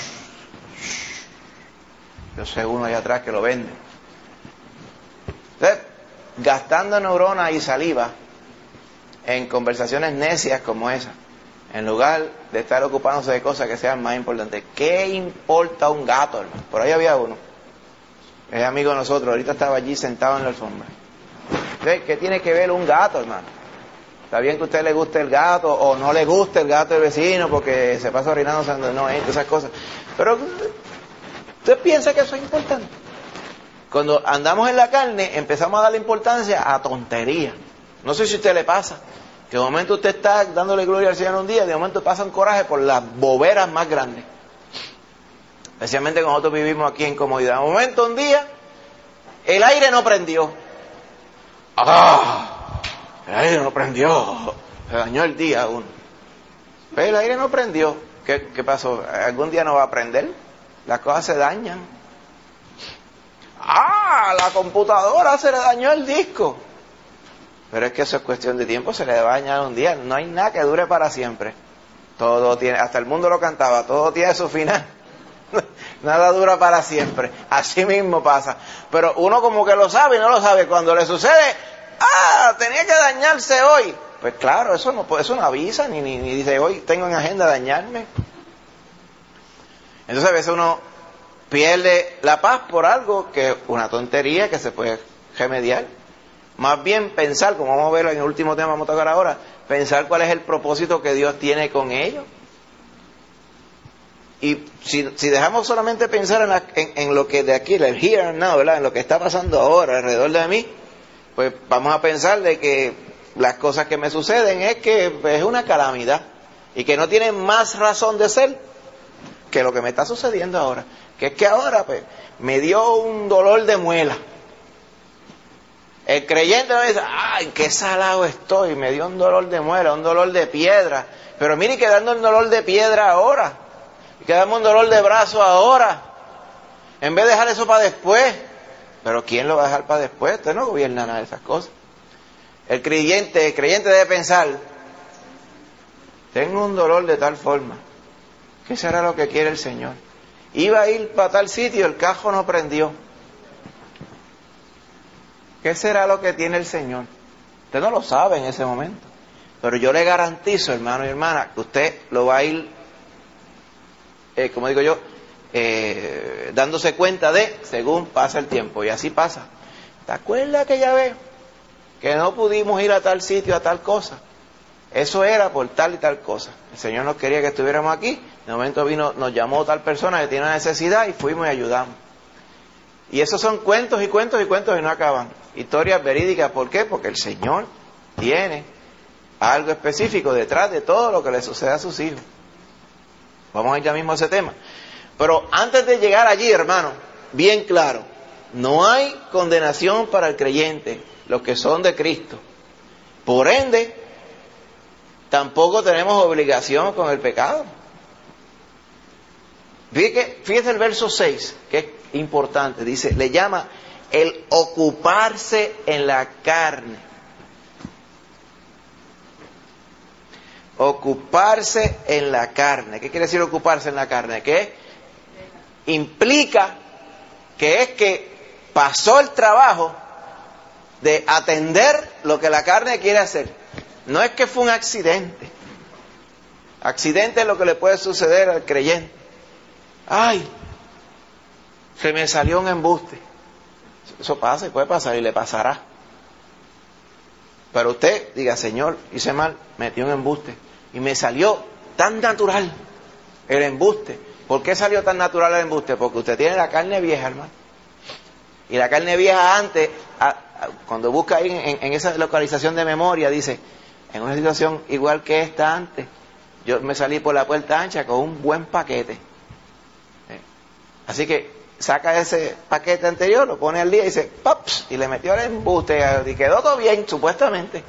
Yo sé uno allá atrás que lo vende. Entonces, gastando neuronas y saliva en conversaciones necias como esa, en lugar de estar ocupándose de cosas que sean más importantes. ¿Qué importa un gato, hermano? Por ahí había uno, es amigo de nosotros, ahorita estaba allí sentado en la alfombra. ¿Qué tiene que ver un gato, hermano? Está bien que a usted le guste el gato o no le guste el gato del vecino porque se pasa orinándose, no, esas cosas, pero usted piensa que eso es importante. Cuando andamos en la carne empezamos a darle importancia a tonterías. No sé si a usted le pasa, que de momento usted está dándole gloria al Señor un día, de momento pasa un coraje por las boberas más grandes. Especialmente cuando nosotros vivimos aquí en comodidad. De momento un día, el aire no prendió. El aire no prendió. Se dañó el día uno. Pero el aire no prendió. ¿Qué pasó? ¿Algún día no va a prender? Las cosas se dañan. La computadora se le dañó el disco. Pero es que eso es cuestión de tiempo, se le va a dañar un día. No hay nada que dure para siempre. Todo tiene, hasta el mundo lo cantaba, todo tiene su final. Nada dura para siempre. Así mismo pasa. Pero uno como que lo sabe y no lo sabe. Cuando le sucede, tenía que dañarse hoy. Pues claro, eso no avisa, ni dice, hoy tengo en agenda dañarme. Entonces a veces uno pierde la paz por algo que es una tontería que se puede remediar. Más bien pensar, como vamos a ver en el último tema que vamos a tocar ahora, pensar cuál es el propósito que Dios tiene con ellos. Y si dejamos solamente pensar en lo que de aquí, el here and now, ¿verdad?, en lo que está pasando ahora alrededor de mí, pues vamos a pensar de que las cosas que me suceden es que es una calamidad y que no tienen más razón de ser que lo que me está sucediendo ahora. Que es que ahora pues me dio un dolor de muela. El creyente me dice, qué salado estoy, me dio un dolor de muela, un dolor de piedra. Pero mire, quedando el dolor de piedra ahora, y quedamos un dolor de brazo ahora, en vez de dejar eso para después. Pero ¿quién lo va a dejar para después? Usted no gobierna nada de esas cosas. El creyente debe pensar, tengo un dolor de tal forma. ¿Qué será lo que quiere el Señor? Iba a ir para tal sitio, el carro no prendió. ¿Qué será lo que tiene el Señor? Usted no lo sabe en ese momento. Pero yo le garantizo, hermano y hermana, que usted lo va a ir, como digo yo, dándose cuenta de según pasa el tiempo. Y así pasa. ¿Te acuerdas aquella vez que no pudimos ir a tal sitio, a tal cosa? Eso era por tal y tal cosa. El Señor nos quería que estuviéramos aquí. De momento vino, nos llamó tal persona que tiene una necesidad y fuimos y ayudamos. Y esos son cuentos y cuentos y cuentos y no acaban. Historias verídicas. ¿Por qué? Porque el Señor tiene algo específico detrás de todo lo que le sucede a sus hijos. Vamos a ir ya mismo a ese tema. Pero antes de llegar allí, hermano, bien claro, no hay condenación para el creyente, los que son de Cristo. Por ende, tampoco tenemos obligación con el pecado. Fíjese el verso 6, que es importante. Dice, le llama el ocuparse en la carne. Ocuparse en la carne. ¿Qué quiere decir ocuparse en la carne? Que implica que es que pasó el trabajo de atender lo que la carne quiere hacer. No es que fue un accidente. Accidente es lo que le puede suceder al creyente. Ay, se me salió un embuste. Eso pasa y puede pasar y le pasará. Pero usted diga, Señor, hice mal, metí un embuste y me salió tan natural el embuste. ¿Por qué salió tan natural el embuste? Porque usted tiene la carne vieja, hermano. Y la carne vieja antes, cuando busca ahí en esa localización de memoria, dice, en una situación igual que esta antes, yo me salí por la puerta ancha con un buen paquete. Así que saca ese paquete anterior, lo pone al día y dice, ¡pops! Y le metió el embuste y quedó todo bien, supuestamente.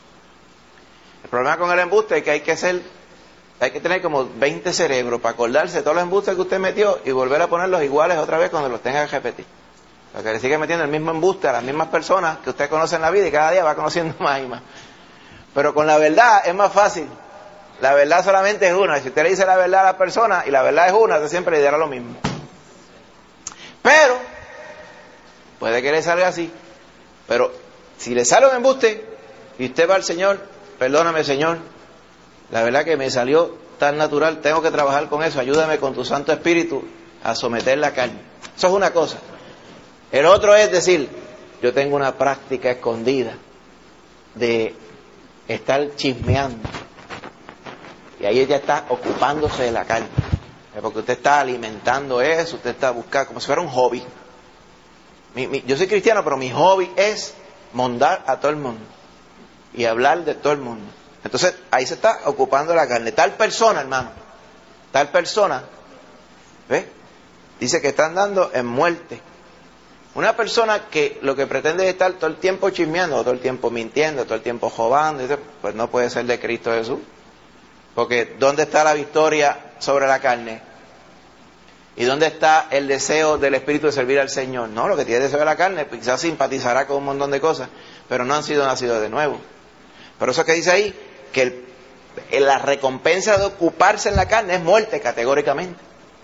El problema con el embuste es que hay que tener como 20 cerebros para acordarse de todos los embustes que usted metió y volver a ponerlos iguales otra vez cuando los tenga que repetir. Porque le sigue metiendo el mismo embuste a las mismas personas que usted conoce en la vida y cada día va conociendo más y más. Pero con la verdad es más fácil. La verdad solamente es una. Y si usted le dice la verdad a la persona y la verdad es una, usted siempre le dirá lo mismo. Pero, puede que le salga así, pero si le sale un embuste y usted va al Señor, perdóname Señor, la verdad que me salió tan natural, tengo que trabajar con eso, ayúdame con tu Santo Espíritu a someter la carne. Eso es una cosa. El otro es decir, yo tengo una práctica escondida de estar chismeando y ahí ella está ocupándose de la carne. Porque usted está alimentando eso, usted está buscando, como si fuera un hobby. Yo soy cristiano, pero mi hobby es mondar a todo el mundo y hablar de todo el mundo. Entonces, ahí se está ocupando la carne. Tal persona, hermano, tal persona, ¿ves? Dice que está andando en muerte. Una persona que lo que pretende es estar todo el tiempo chismeando, todo el tiempo mintiendo, todo el tiempo jodando, pues no puede ser de Cristo Jesús. Porque ¿dónde está la victoria sobre la carne? ¿Y dónde está el deseo del Espíritu de servir al Señor? No, lo que tiene deseo de la carne, quizás simpatizará con un montón de cosas, pero no han sido nacidos de nuevo. Por eso es que dice ahí que la recompensa de ocuparse en la carne es muerte categóricamente.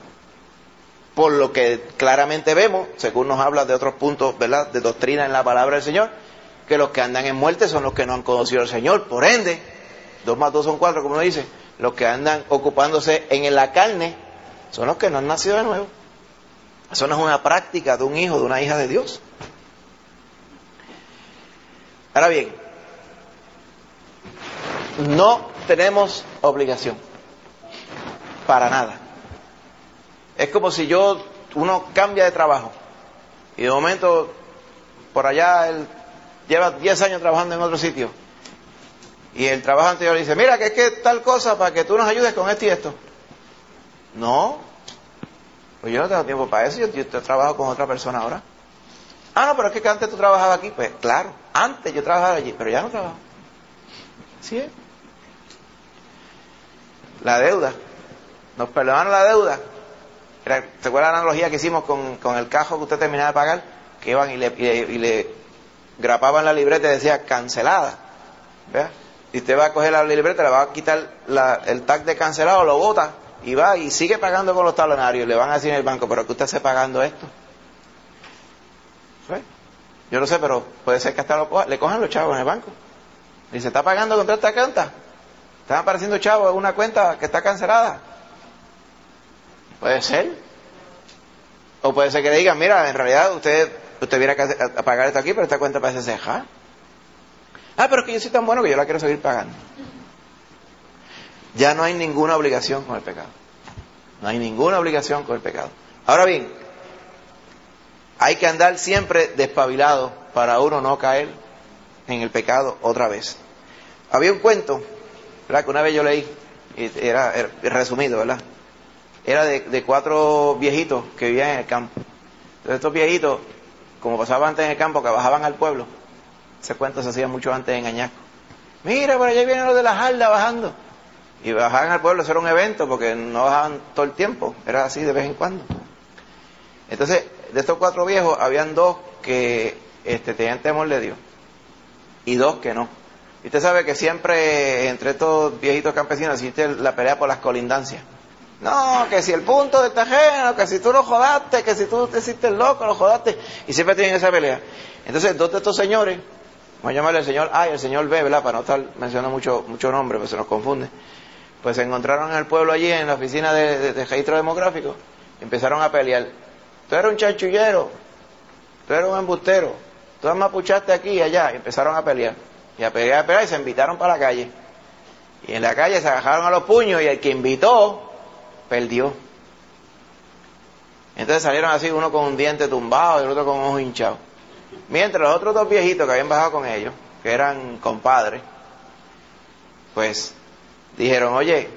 Por lo que claramente vemos, según nos habla de otros puntos, ¿verdad?, de doctrina en la palabra del Señor, que los que andan en muerte son los que no han conocido al Señor. Por ende, 2 más 2 son 4, como uno dice, los que andan ocupándose en la carne son los que no han nacido de nuevo. Eso no es una práctica de un hijo, de una hija de Dios. Ahora bien, no tenemos obligación para nada. Es como si uno cambia de trabajo y de momento por allá él lleva 10 años trabajando en otro sitio y el trabajo anterior dice, mira que es que tal cosa para que tú nos ayudes con esto y esto. No, pues yo no tengo tiempo para eso, yo trabajo con otra persona ahora. Ah, no, pero es que antes tú trabajabas aquí. Pues claro, antes yo trabajaba allí, pero ya no trabajo. ¿Sí es? La deuda, nos perdonaron la deuda. ¿Se acuerda la analogía que hicimos con el cajo que usted terminaba de pagar? Que iban y le grapaban la libreta y decía cancelada. ¿Vea? Y usted va a coger la libreta, le va a quitar el tag de cancelado, lo bota y va y sigue pagando con los talonarios. Le van a decir en el banco, pero que usted esté pagando esto. ¿Sí? Yo no sé, pero puede ser que hasta le cojan los chavos en el banco. Y se está pagando contra esta cuenta. Están apareciendo chavos en una cuenta que está cancelada. Puede ser. O puede ser que le digan, mira, en realidad usted viene a pagar esto aquí, pero esta cuenta parece cejar. Pero es que yo soy tan bueno que yo la quiero seguir pagando. Ya no hay ninguna obligación con el pecado. No hay ninguna obligación con el pecado. Ahora bien, hay que andar siempre despabilado para uno no caer en el pecado otra vez. Había un cuento, ¿verdad?, que una vez yo leí, y era resumido, ¿verdad? Era de 4 viejitos que vivían en el campo. Entonces estos viejitos, como pasaba antes en el campo, que bajaban al pueblo. Ese cuento se hacía mucho antes en Añasco. Mira, por allá vienen los de la jarda bajando. Y bajaban al pueblo, eso era un evento, porque no bajaban todo el tiempo, era así de vez en cuando. Entonces, de estos 4 viejos, habían 2 que tenían temor de Dios, y 2 que no. Y usted sabe que siempre, entre estos viejitos campesinos, existe la pelea por las colindancias. No, que si el punto de terreno, que si tú lo jodaste, que si tú te hiciste loco, lo jodaste. Y siempre tienen esa pelea. Entonces, 2 de estos señores, vamos a llamarle el señor A y el señor B, ¿verdad?, para no estar mencionando mucho nombre, pues se nos confunde. Pues se encontraron en el pueblo allí, en la oficina de registro demográfico, y empezaron a pelear. Tú eres un chanchullero, tú eres un embustero, tú me apuchaste aquí y allá. Y empezaron a pelear. Y a pelear, y se invitaron para la calle. Y en la calle se agarraron a los puños, y el que invitó perdió. Entonces salieron así, uno con un diente tumbado y el otro con un ojo hinchado. Mientras los otros 2 viejitos que habían bajado con ellos, que eran compadres, pues dijeron, oye,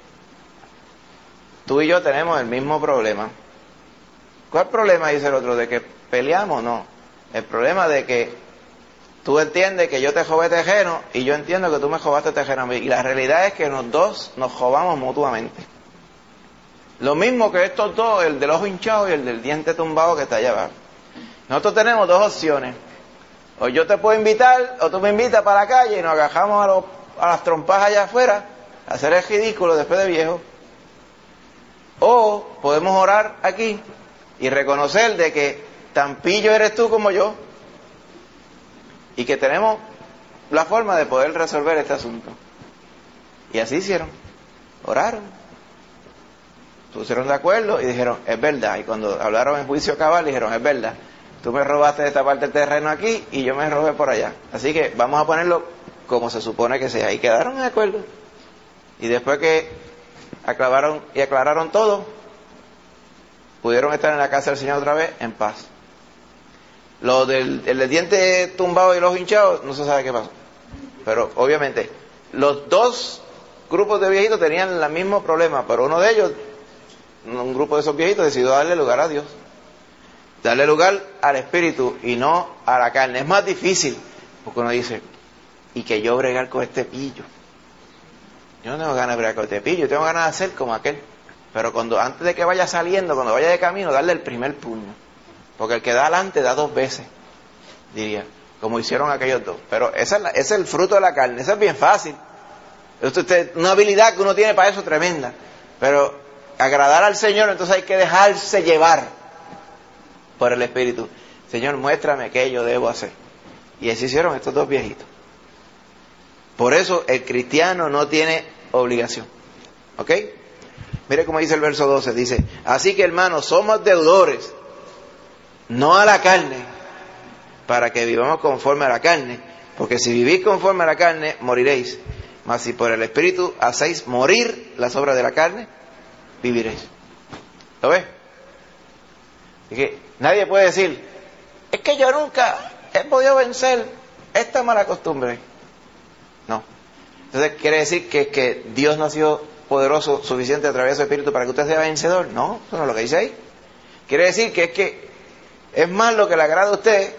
tú y yo tenemos el mismo problema. ¿Cuál problema? Dice el otro, ¿de que peleamos? No. El problema de que tú entiendes que yo te robé terreno y yo entiendo que tú me robaste terreno a mí. Y la realidad es que los 2 nos robamos mutuamente. Lo mismo que estos 2, el del ojo hinchado y el del diente tumbado que está allá abajo. Nosotros tenemos 2 opciones. O yo te puedo invitar, o tú me invitas para la calle y nos agajamos a las trompas allá afuera, a hacer el ridículo después de viejo. O podemos orar aquí y reconocer de que tan pillo eres tú como yo, y que tenemos la forma de poder resolver este asunto. Y así hicieron. Oraron, pusieron de acuerdo y dijeron, es verdad. Y cuando hablaron en juicio cabal, dijeron, es verdad, tú me robaste de esta parte del terreno aquí y yo me robé por allá. Así que vamos a ponerlo como se supone que sea. Y quedaron de acuerdo. Y después que aclararon todo, pudieron estar en la casa del Señor otra vez en paz. Lo el diente tumbado y los hinchados, no se sabe qué pasó. Pero obviamente, los 2 grupos de viejitos tenían el mismo problema, pero uno de ellos, un grupo de esos viejitos, decidió darle lugar a Dios. Darle lugar al Espíritu y no a la carne. Es más difícil, porque uno dice, y que yo bregar con este pillo. Yo no tengo ganas de bregar con este pillo, tengo ganas de hacer como aquel. Pero antes de que vaya saliendo, cuando vaya de camino, darle el primer puño. Porque el que da adelante da 2 veces, diría, como hicieron aquellos 2. Pero ese es el fruto de la carne, eso es bien fácil. Una habilidad que uno tiene para eso tremenda. Pero agradar al Señor, entonces hay que dejarse llevar por el Espíritu. Señor, muéstrame qué yo debo hacer. Y así hicieron estos 2 viejitos. Por eso el cristiano no tiene obligación. ¿Ok? Mire cómo dice el verso 12. Dice, así que hermanos, somos deudores, no a la carne, para que vivamos conforme a la carne. Porque si vivís conforme a la carne, moriréis. Mas si por el Espíritu hacéis morir las obras de la carne, viviréis. ¿Lo ves? Es que nadie puede decir, es que yo nunca he podido vencer esta mala costumbre. No. Entonces, ¿quiere decir que Dios no ha sido poderoso suficiente a través de su Espíritu para que usted sea vencedor? No, eso no es lo que dice ahí. Quiere decir que es más lo que le agrada a usted,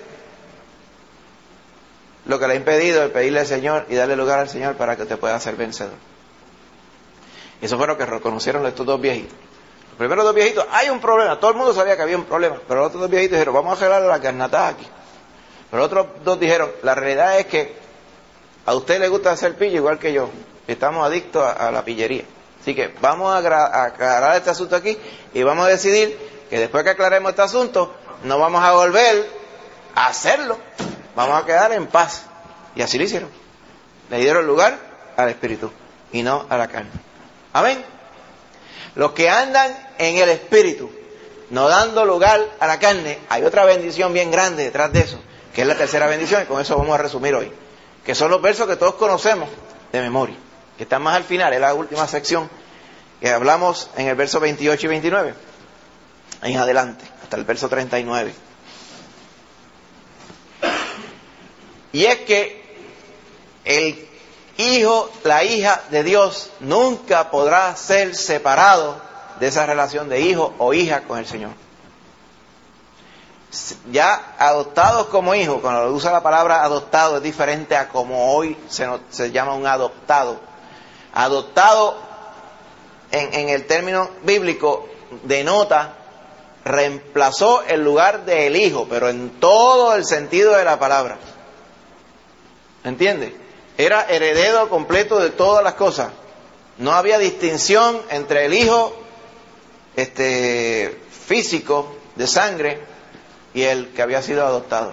lo que le ha impedido el pedirle al Señor y darle lugar al Señor para que usted pueda ser vencedor. Y eso fue lo que reconocieron estos 2 viejitos. Los primeros 2 viejitos, hay un problema, todo el mundo sabía que había un problema, pero los otros 2 viejitos dijeron, vamos a arreglar la carnatada aquí. Pero los otros 2 dijeron, la realidad es que A usted le gusta hacer pillo igual que yo. Estamos adictos a la pillería. Así que vamos a aclarar este asunto aquí y vamos a decidir que después que aclaremos este asunto, no vamos a volver a hacerlo. Vamos a quedar en paz. Y así lo hicieron. Le dieron lugar al Espíritu y no a la carne. Amén. Los que andan en el Espíritu, no dando lugar a la carne, hay otra bendición bien grande detrás de eso, que es la tercera bendición, y con eso vamos a resumir hoy. Que son los versos que todos conocemos de memoria, que están más al final, es la última sección que hablamos en el verso 28 y 29, en adelante, hasta el verso 39. Y es que el hijo, la hija de Dios nunca podrá ser separado de esa relación de hijo o hija con el Señor. Ya adoptados como hijos, cuando usa la palabra adoptado es diferente a como hoy se llama un adoptado. Adoptado en el término bíblico denota, reemplazó el lugar del hijo, pero en todo el sentido de la palabra. ¿Entiende? Era heredero completo de todas las cosas. No había distinción entre el hijo físico de sangre y el que había sido adoptado.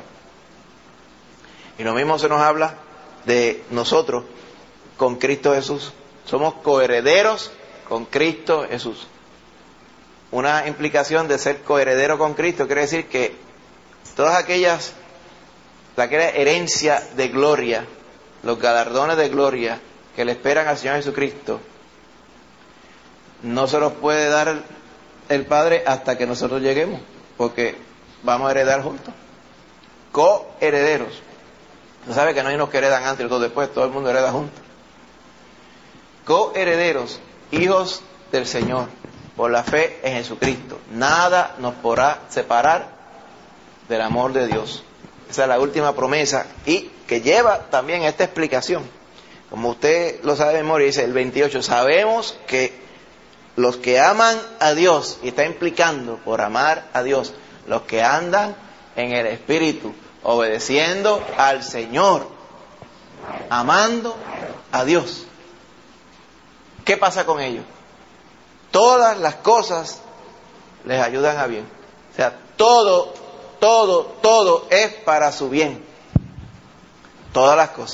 Y lo mismo se nos habla de nosotros con Cristo Jesús. Somos coherederos con Cristo Jesús. Una implicación de ser coheredero con Cristo quiere decir que todas aquella herencia de gloria, los galardones de gloria que le esperan al Señor Jesucristo, no se los puede dar el Padre hasta que nosotros lleguemos, porque vamos a heredar juntos. Coherederos. Usted sabe que no hay unos que heredan antes y otros después, todo el mundo hereda juntos. Coherederos, hijos del Señor, por la fe en Jesucristo. Nada nos podrá separar del amor de Dios. Esa es la última promesa y que lleva también esta explicación. Como usted lo sabe de memoria, dice el 28, sabemos que los que aman a Dios, y está implicando por amar a Dios, los que andan en el Espíritu, obedeciendo al Señor, amando a Dios. ¿Qué pasa con ellos? Todas las cosas les ayudan a bien. O sea, todo es para su bien. Todas las cosas.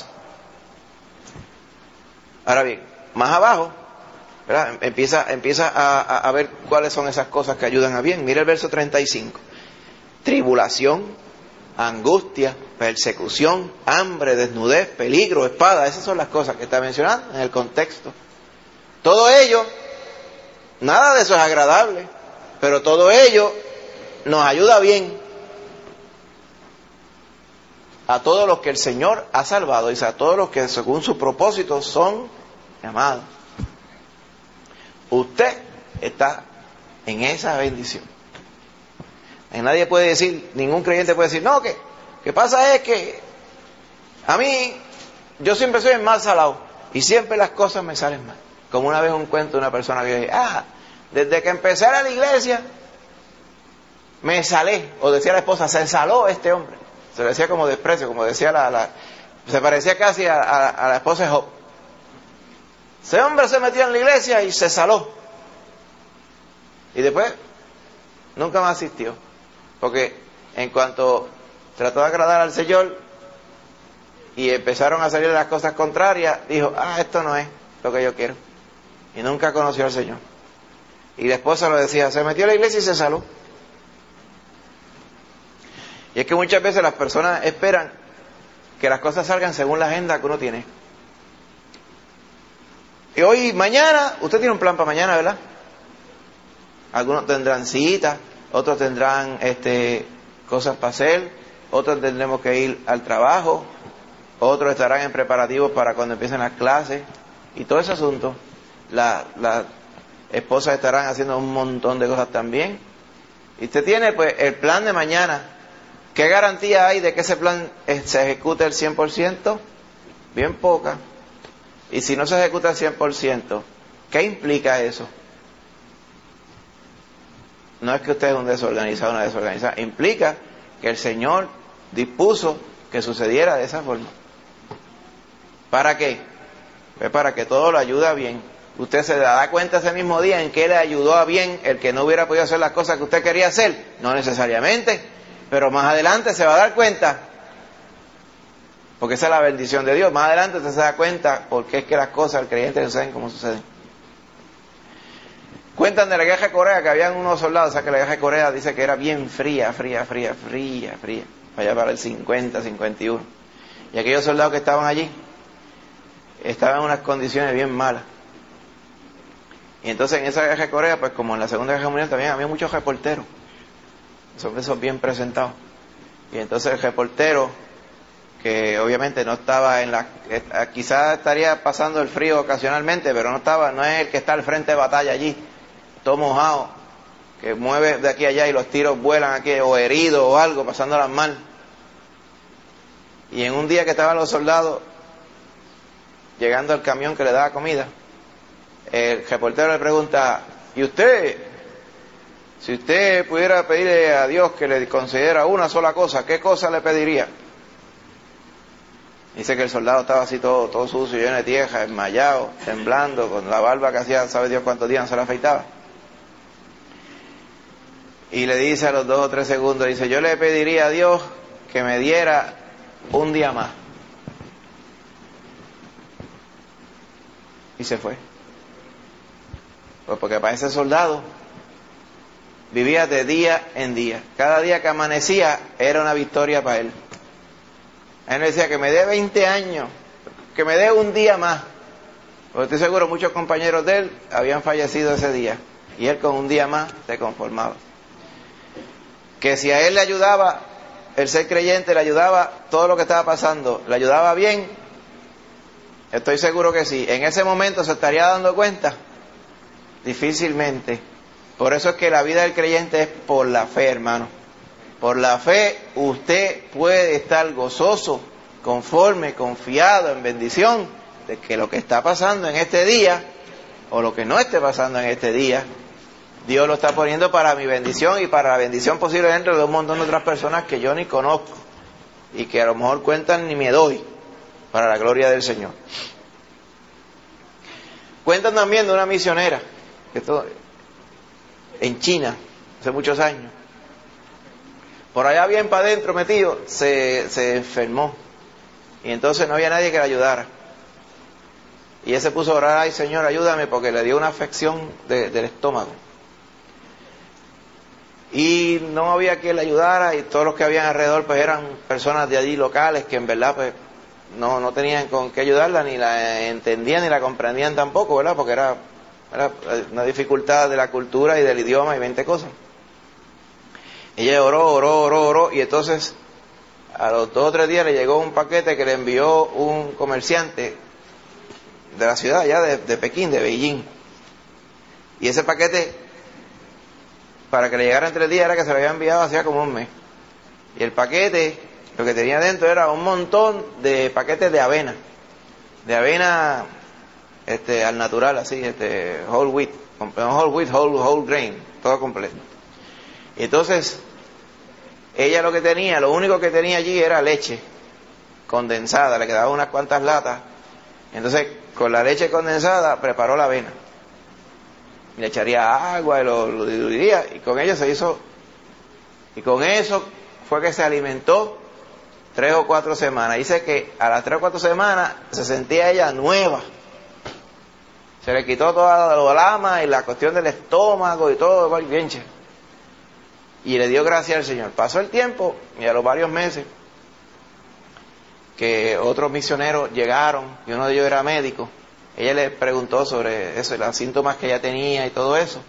Ahora bien, más abajo, ¿verdad? Empieza a ver cuáles son esas cosas que ayudan a bien. Mira el verso 35. Tribulación, angustia, persecución, hambre, desnudez, peligro, espada. Esas son las cosas que está mencionando en el contexto. Todo ello, nada de eso es agradable, pero todo ello nos ayuda bien a todos los que el Señor ha salvado, y a todos los que según su propósito son llamados. Usted está en esa bendición. Y nadie puede decir, ningún creyente puede decir, no, que pasa es que a mí, yo siempre soy el más salado, y siempre las cosas me salen mal. Como una vez un cuento de una persona que dice, desde que empecé a la iglesia, me salé, o decía la esposa, se saló este hombre. Se lo decía como desprecio, como decía se parecía casi a la esposa de Job. Ese hombre se metió en la iglesia y se saló. Y después, nunca más asistió. Porque en cuanto trató de agradar al Señor y empezaron a salir las cosas contrarias, dijo, esto no es lo que yo quiero. Y nunca conoció al Señor. Y la esposa lo decía, se metió en la iglesia y se saló. Y es que muchas veces las personas esperan que las cosas salgan según la agenda que uno tiene. Y hoy, mañana, usted tiene un plan para mañana, ¿verdad? Algunos tendrán citas, otros tendrán cosas para hacer, otros tendremos que ir al trabajo, otros estarán en preparativos para cuando empiecen las clases, y todo ese asunto. Las esposas estarán haciendo un montón de cosas también. Y usted tiene pues el plan de mañana. ¿Qué garantía hay de que ese plan se ejecute al 100%? Bien poca. Y si no se ejecuta al 100%, ¿qué implica eso? No es que usted es un desorganizado o una desorganizada. Implica que el Señor dispuso que sucediera de esa forma. ¿Para qué? Pues para que todo lo ayude a bien. Usted se da cuenta ese mismo día en que le ayudó a bien el que no hubiera podido hacer las cosas que usted quería hacer. No necesariamente, pero más adelante se va a dar cuenta. Porque esa es la bendición de Dios. Más adelante usted se da cuenta porque es que las cosas al creyente suceden como suceden. Cuentan de la guerra de Corea que habían unos soldados, o sea que la guerra de Corea dice que era bien fría. Allá para el 50, 51. Y aquellos soldados que estaban allí estaban en unas condiciones bien malas. Y entonces en esa guerra de Corea, pues como en la Segunda Guerra Mundial también había muchos reporteros. Son esos bien presentados. Y entonces el reportero, que obviamente no estaba quizás estaría pasando el frío ocasionalmente, pero no es el que está al frente de batalla allí, todo mojado, que mueve de aquí a allá y los tiros vuelan aquí, o herido o algo, pasándolas mal. Y en un día que estaban los soldados llegando al camión que le daba comida, el reportero le pregunta: ¿y usted? Si usted pudiera pedirle a Dios que le concediera una sola cosa, ¿qué cosa le pediría? Dice que el soldado estaba así todo sucio, lleno de tierra, desmayado, temblando, con la barba que hacía, sabe Dios cuántos días no se la afeitaba. Y le dice a los 2 o 3 segundos, dice: yo le pediría a Dios que me diera un día más. Y se fue. Pues porque para ese soldado vivía de día en día. Cada día que amanecía era una victoria para él. A él le decía: que me dé 20 años, que me dé un día más. Porque estoy seguro muchos compañeros de él habían fallecido ese día. Y él con un día más se conformaba. Que si a él le ayudaba, el ser creyente le ayudaba todo lo que estaba pasando, le ayudaba bien, estoy seguro que sí. En ese momento se estaría dando cuenta. Difícilmente. Por eso es que la vida del creyente es por la fe, hermano. Por la fe usted puede estar gozoso, conforme, confiado, en bendición de que lo que está pasando en este día, o lo que no esté pasando en este día, Dios lo está poniendo para mi bendición y para la bendición posible dentro de un montón de otras personas que yo ni conozco y que a lo mejor cuentan ni me doy, para la gloria del Señor. Cuentan también de una misionera que en China, hace muchos años, por allá bien para adentro metido, se enfermó. Y entonces no había nadie que la ayudara. Y ella se puso a orar: ay Señor, ayúdame, porque le dio una afección del estómago. Y no había quien la ayudara, y todos los que habían alrededor pues eran personas de allí locales que en verdad pues no tenían con qué ayudarla, ni la entendían ni la comprendían tampoco, ¿verdad? Porque era una dificultad de la cultura y del idioma y 20 cosas. Ella oró, y entonces a los 2 o 3 días le llegó un paquete que le envió un comerciante de la ciudad ya de Pekín, de Beijing. Y ese paquete, para que le llegara en 3 días, era que se lo había enviado hacía como un mes. Y el paquete, lo que tenía dentro era un montón de paquetes de avena al natural, así, whole wheat, whole grain, todo completo. Y entonces ella lo único que tenía allí era leche condensada, le quedaban unas cuantas latas. Entonces con la leche condensada preparó la avena, le echaría agua y lo diluiría, y con ello se hizo, y con eso fue que se alimentó 3 o 4 semanas. Dice que a las 3 o 4 semanas se sentía ella nueva, se le quitó toda la lama y la cuestión del estómago y todo bien chévere. Y le dio gracias al Señor. Pasó el tiempo, y a los varios meses que otros misioneros llegaron, y uno de ellos era médico, ella le preguntó sobre eso, los síntomas que ella tenía y todo eso.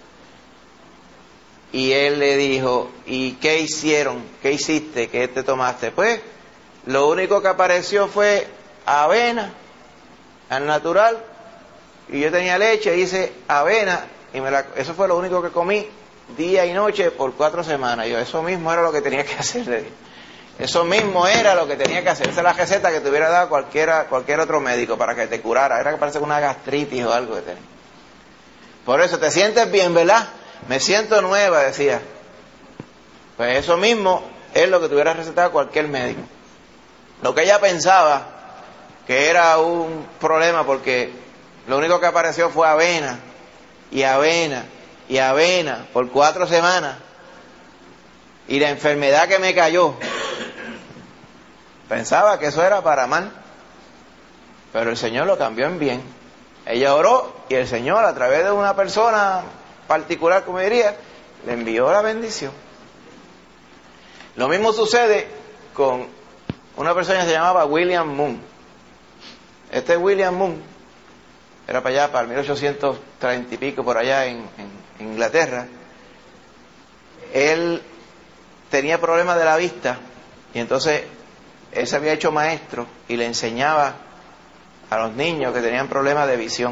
Y él le dijo: ¿y qué hicieron? ¿Qué hiciste? ¿Qué te tomaste? Pues lo único que apareció fue avena al natural, y yo tenía leche, hice avena, y eso fue lo único que comí día y noche por 4 semanas. Y yo: eso mismo era lo que tenía que hacer, le dije. Eso mismo era lo que tenía que hacer. Esa es la receta que te hubiera dado cualquier otro médico para que te curara. Era que parece una gastritis o algo que tenía. Por eso, ¿te sientes bien, verdad? Me siento nueva, decía. Pues eso mismo es lo que te hubiera recetado cualquier médico. Lo que ella pensaba, que era un problema porque lo único que apareció fue avena y avena y avena por 4 semanas. Y la enfermedad que me cayó, pensaba que eso era para mal, pero el Señor lo cambió en bien. Ella oró y el Señor, a través de una persona particular, como diría, le envió la bendición. Lo mismo sucede con una persona que se llamaba William Moon. Este William Moon era para allá, para el 1830 y pico, por allá en Inglaterra. Él tenía problemas de la vista y entonces él se había hecho maestro y le enseñaba a los niños que tenían problemas de visión.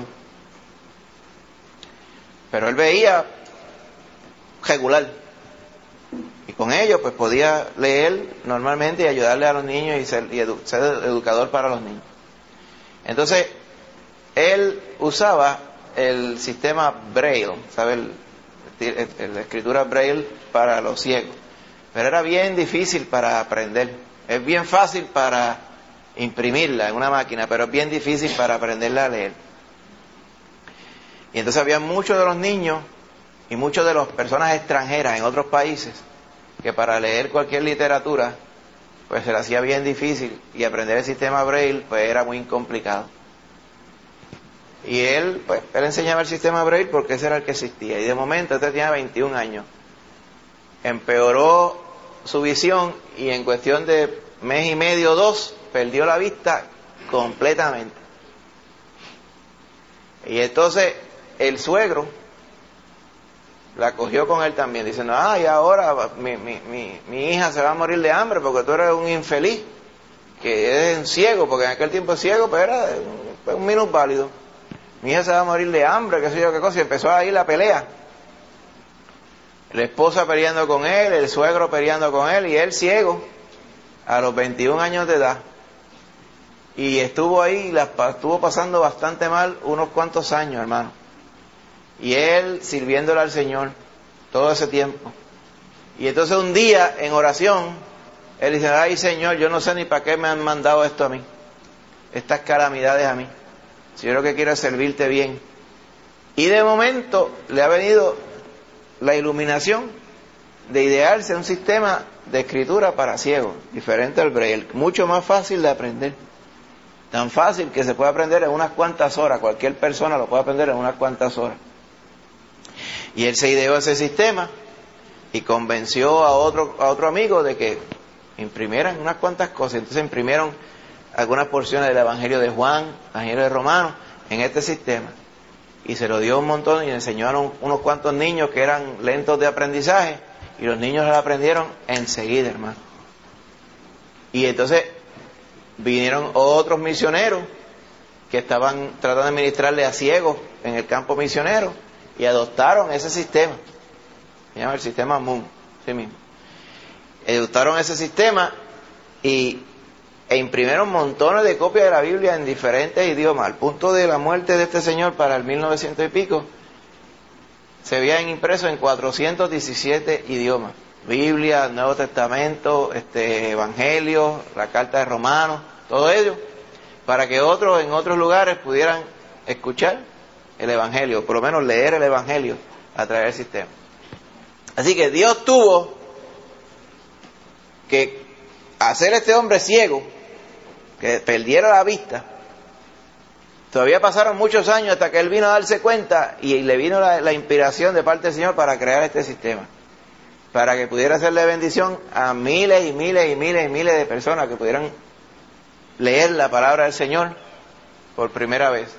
Pero él veía regular y con ello pues podía leer normalmente y ayudarle a los niños y ser educador para los niños. Entonces él usaba el sistema Braille, ¿sabe? La escritura Braille para los ciegos, pero era bien difícil para aprender. Es bien fácil para imprimirla en una máquina, pero es bien difícil para aprenderla a leer. Y entonces había muchos de los niños y muchos de las personas extranjeras en otros países que para leer cualquier literatura pues se le hacía bien difícil y aprender el sistema Braille pues era muy complicado. Y él enseñaba el sistema Braille porque ese era el que existía. Y de momento este tenía 21 años. Empeoró su visión y en cuestión de mes y medio, 2, perdió la vista completamente. Y entonces el suegro la cogió con él también, diciendo, y ahora mi hija se va a morir de hambre porque tú eres un infeliz, que eres un ciego, porque en aquel tiempo ciego pues era un minusválido. Mi hija se va a morir de hambre, qué sé yo qué cosa, y empezó ahí la pelea. La esposa peleando con él, el suegro peleando con él, y él ciego, a los 21 años de edad. Y estuvo ahí, estuvo pasando bastante mal unos cuantos años, hermano. Y él sirviéndole al Señor todo ese tiempo. Y entonces un día, en oración, él dice, ay Señor, yo no sé ni para qué me han mandado esto a mí, estas calamidades a mí. Si yo lo que quiero es servirte bien. Y de momento le ha venido la iluminación de idearse un sistema de escritura para ciegos, diferente al Braille, mucho más fácil de aprender. Tan fácil que se puede aprender en unas cuantas horas, cualquier persona lo puede aprender en unas cuantas horas. Y él se ideó ese sistema y convenció a otro amigo de que imprimieran unas cuantas cosas. Entonces imprimieron algunas porciones del Evangelio de Juan, Evangelio de Romanos, en este sistema. Y se lo dio un montón y le enseñaron unos cuantos niños que eran lentos de aprendizaje y los niños lo aprendieron enseguida, hermano. Y entonces vinieron otros misioneros que estaban tratando de ministrarle a ciegos en el campo misionero y adoptaron ese sistema. Se llama el sistema Moon, sí mismo. Adoptaron ese sistema e imprimieron montones de copias de la Biblia en diferentes idiomas. Al punto de la muerte de este señor para el 1900 y pico, se habían impreso en 417 idiomas. Biblia, Nuevo Testamento, Evangelio, la Carta de Romanos, todo ello, para que otros en otros lugares pudieran escuchar el Evangelio, por lo menos leer el Evangelio a través del sistema. Así que Dios tuvo que hacer a este hombre ciego, que perdiera la vista. Todavía pasaron muchos años hasta que él vino a darse cuenta y le vino la inspiración de parte del Señor para crear este sistema, para que pudiera hacerle bendición a miles y miles y miles y miles de personas que pudieran leer la palabra del Señor por primera vez.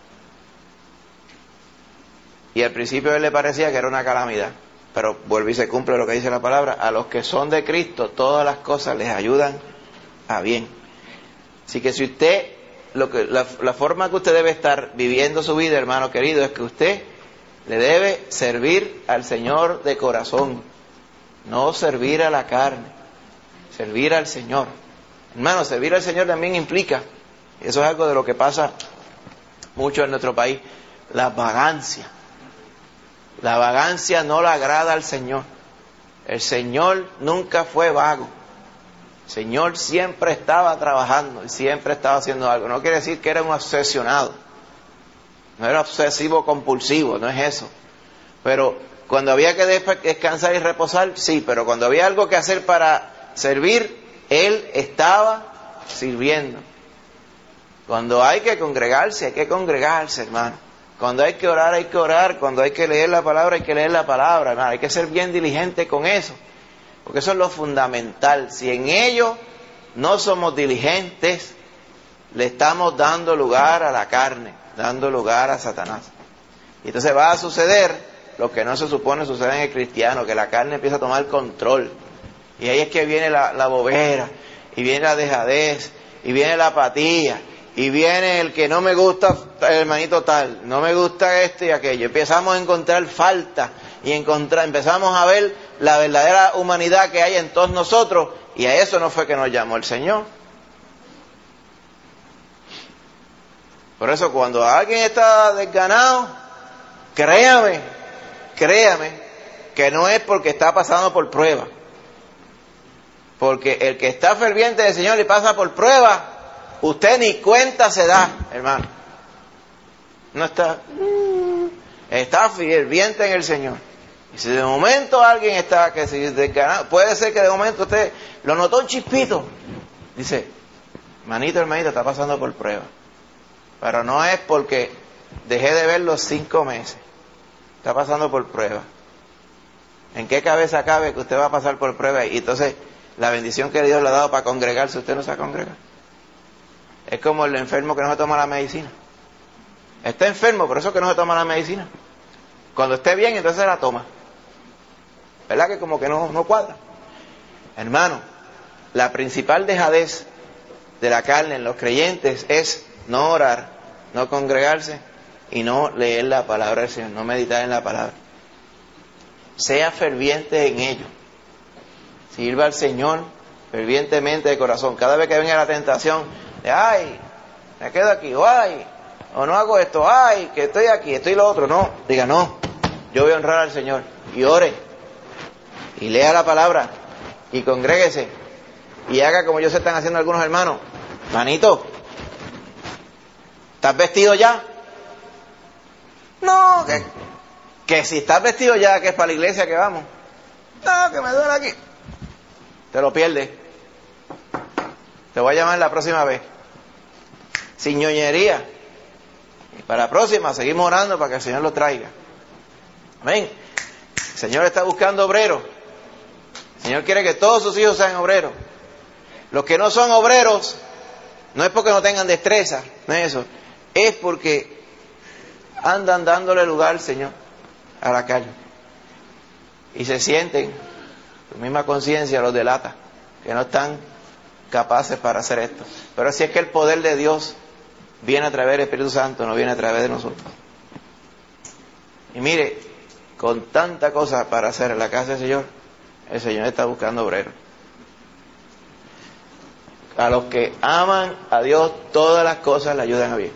Y al principio a él le parecía que era una calamidad, pero vuelve y se cumple lo que dice la palabra: a los que son de Cristo todas las cosas les ayudan a bien. Así que si usted, la forma que usted debe estar viviendo su vida, hermano querido, es que usted le debe servir al Señor de corazón, no servir a la carne, servir al Señor. Hermano, servir al Señor también implica, eso es algo de lo que pasa mucho en nuestro país, la vagancia. La vagancia no le agrada al Señor. El Señor nunca fue vago. El Señor siempre estaba trabajando y siempre estaba haciendo algo. No quiere decir que era un obsesionado. No era obsesivo compulsivo, no es eso. Pero cuando había que descansar y reposar, sí. Pero cuando había algo que hacer para servir, Él estaba sirviendo. Cuando hay que congregarse, hermano. Cuando hay que orar. Cuando hay que leer la palabra, hay que leer la palabra, hermano. Hay que ser bien diligente con eso. Porque eso es lo fundamental. Si en ello no somos diligentes, le estamos dando lugar a la carne, dando lugar a Satanás. Y entonces va a suceder lo que no se supone sucede en el cristiano, que la carne empieza a tomar control. Y ahí es que viene la bobera, y viene la dejadez, y viene la apatía, y viene el que no me gusta el hermanito tal, no me gusta esto y aquello. Empezamos a encontrar falta y empezamos a ver la verdadera humanidad que hay en todos nosotros, y a eso no fue que nos llamó el Señor. Por eso cuando alguien está desganado, créame que no es porque está pasando por prueba. Porque el que está ferviente del Señor y pasa por prueba, usted ni cuenta se da, hermano. No está ferviente en el Señor. Y si de momento alguien está que se desganado, puede ser que de momento usted lo notó un chispito. Dice, hermanita, está pasando por prueba. Pero no es porque dejé de verlo 5 meses. Está pasando por prueba. ¿En qué cabeza cabe que usted va a pasar por prueba? Y entonces la bendición que Dios le ha dado para congregarse, usted no se va a congregar. Es como el enfermo que no se toma la medicina. Está enfermo, por eso que no se toma la medicina. Cuando esté bien, entonces se la toma. ¿Verdad que como que no cuadra? Hermano, la principal dejadez de la carne en los creyentes es no orar, no congregarse y no leer la palabra del Señor, no meditar en la palabra. Sea ferviente en ello. Sirva al Señor fervientemente de corazón. Cada vez que venga la tentación de, ay, me quedo aquí, o no hago esto, ay, que estoy aquí, estoy lo otro. No, diga, no, yo voy a honrar al Señor. Y ore, y lea la palabra, y congréguese, y haga como yo sé están haciendo algunos hermanos. Manito, ¿estás vestido ya? No, que si estás vestido ya, que es para la iglesia que vamos. No, que me duele aquí. Te lo pierdes. Te voy a llamar la próxima vez. Sin ñoñería. Y para la próxima seguimos orando para que el Señor lo traiga. Amén. El Señor está buscando obreros. El Señor quiere que todos sus hijos sean obreros. Los que no son obreros, no es porque no tengan destreza, no es eso. Es porque andan dándole lugar al Señor a la calle. Y se sienten, su misma conciencia los delata, que no están capaces para hacer esto. Pero si es que el poder de Dios viene a través del Espíritu Santo, no viene a través de nosotros. Y mire, con tanta cosa para hacer en la casa del Señor, el Señor está buscando obreros. A los que aman a Dios, todas las cosas le ayudan a bien.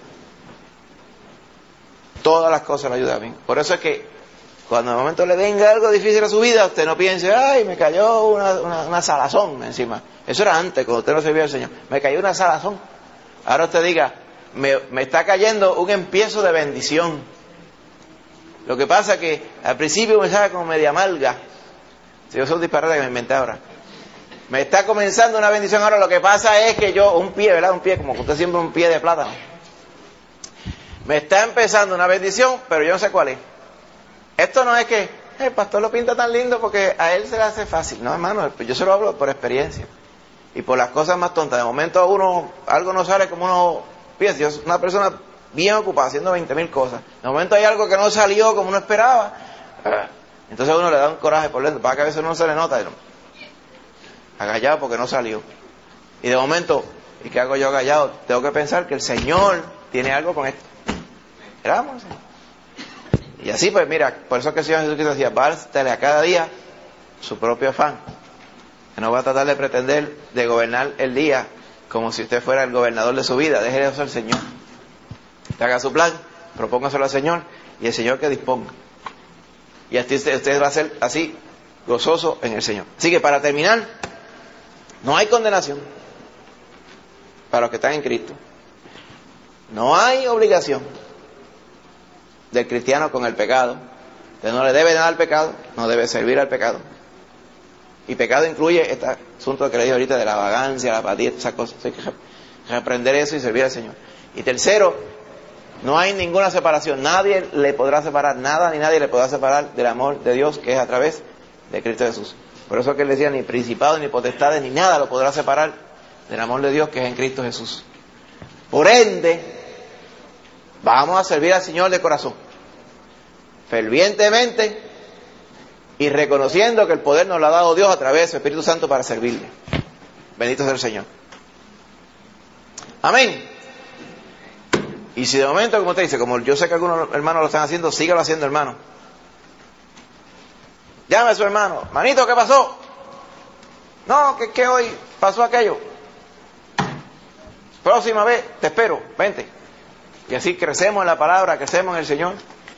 Todas las cosas le ayudan a bien. Por eso es que cuando de momento le venga algo difícil a su vida, usted no piense, ay, me cayó una salazón encima. Eso era antes, cuando usted no servía al Señor. Me cayó una salazón. Ahora usted diga, me está cayendo un empiezo de bendición. Lo que pasa es que al principio me sale como media amarga. Si yo soy un disparate que me inventé ahora. Me está comenzando una bendición ahora. Lo que pasa es que yo, un pie, ¿verdad? Un pie, como que usted siempre un pie de plátano. Me está empezando una bendición, pero yo no sé cuál es. Esto no es que el pastor lo pinta tan lindo porque a él se le hace fácil. No, hermano, yo se lo hablo por experiencia. Y por las cosas más tontas. De momento algo no sale como uno piensa. Yo soy una persona bien ocupada, haciendo 20,000 cosas. De momento hay algo que no salió como uno esperaba. Entonces a uno le da un coraje por dentro. Para que a veces no se le nota. Agallado porque no salió. Y de momento, ¿y qué hago yo agallado? Tengo que pensar que el Señor tiene algo con esto. Éramos. Y así pues mira, por eso que el Señor Jesucristo decía, bástale a cada día su propio afán. Que no va a tratar de pretender de gobernar el día como si usted fuera el gobernador de su vida. Déjele eso al Señor. Que haga su plan, propóngaselo al Señor y el Señor que disponga. Y así usted va a ser así gozoso en el Señor. Así que para terminar, No hay condenación para los que están en Cristo. No hay obligación del cristiano con el pecado. Usted no le debe nada al pecado, no debe servir al pecado. Y pecado incluye este asunto que le dije ahorita de la vagancia, la apatía, esas cosas. Hay que reprender eso y servir al Señor. Y tercero, no hay ninguna separación. Nadie le podrá separar nada, ni nadie le podrá separar del amor de Dios que es a través de Cristo Jesús. Por eso que él decía, ni principados, ni potestades, ni nada lo podrá separar del amor de Dios que es en Cristo Jesús. Por ende, vamos a servir al Señor de corazón, fervientemente, y reconociendo que el poder nos lo ha dado Dios a través de su Espíritu Santo para servirle. Bendito sea el Señor. Amén. Y si de momento, como usted dice, como yo sé que algunos hermanos lo están haciendo, sígalo haciendo, hermano. Llame a su hermano. Manito, ¿qué pasó? No, que hoy pasó aquello. Próxima vez, te espero, vente. Y así crecemos en la palabra, crecemos en el Señor.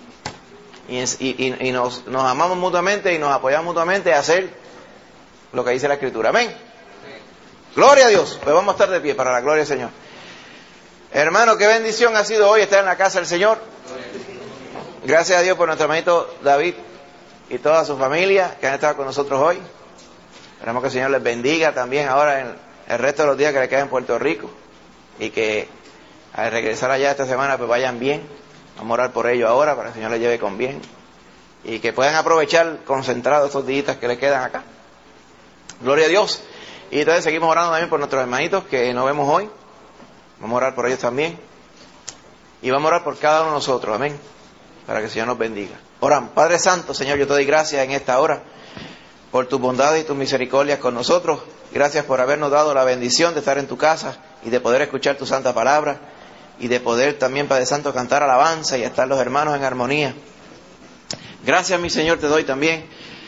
Y nos amamos mutuamente y nos apoyamos mutuamente a hacer lo que dice la Escritura. Amén. Gloria a Dios. Pues vamos a estar de pie para la gloria del Señor. Hermano, qué bendición ha sido hoy estar en la casa del Señor. Gracias a Dios por nuestro hermanito David y toda su familia que han estado con nosotros hoy. Esperamos que el Señor les bendiga también ahora en el resto de los días que le quedan en Puerto Rico. Y que al regresar allá esta semana pues vayan bien. Vamos a orar por ellos ahora para que el Señor les lleve con bien. Y que puedan aprovechar concentrados estos días que le quedan acá. Gloria a Dios. Y entonces seguimos orando también por nuestros hermanitos que nos vemos hoy. Vamos a orar por ellos también. Y vamos a orar por cada uno de nosotros. Amén. Para que el Señor nos bendiga. Oramos. Padre Santo, Señor, yo te doy gracias en esta hora por tus bondades y tus misericordias con nosotros. Gracias por habernos dado la bendición de estar en tu casa y de poder escuchar tu santa palabra y de poder también, Padre Santo, cantar alabanza y estar los hermanos en armonía. Gracias, mi Señor, te doy también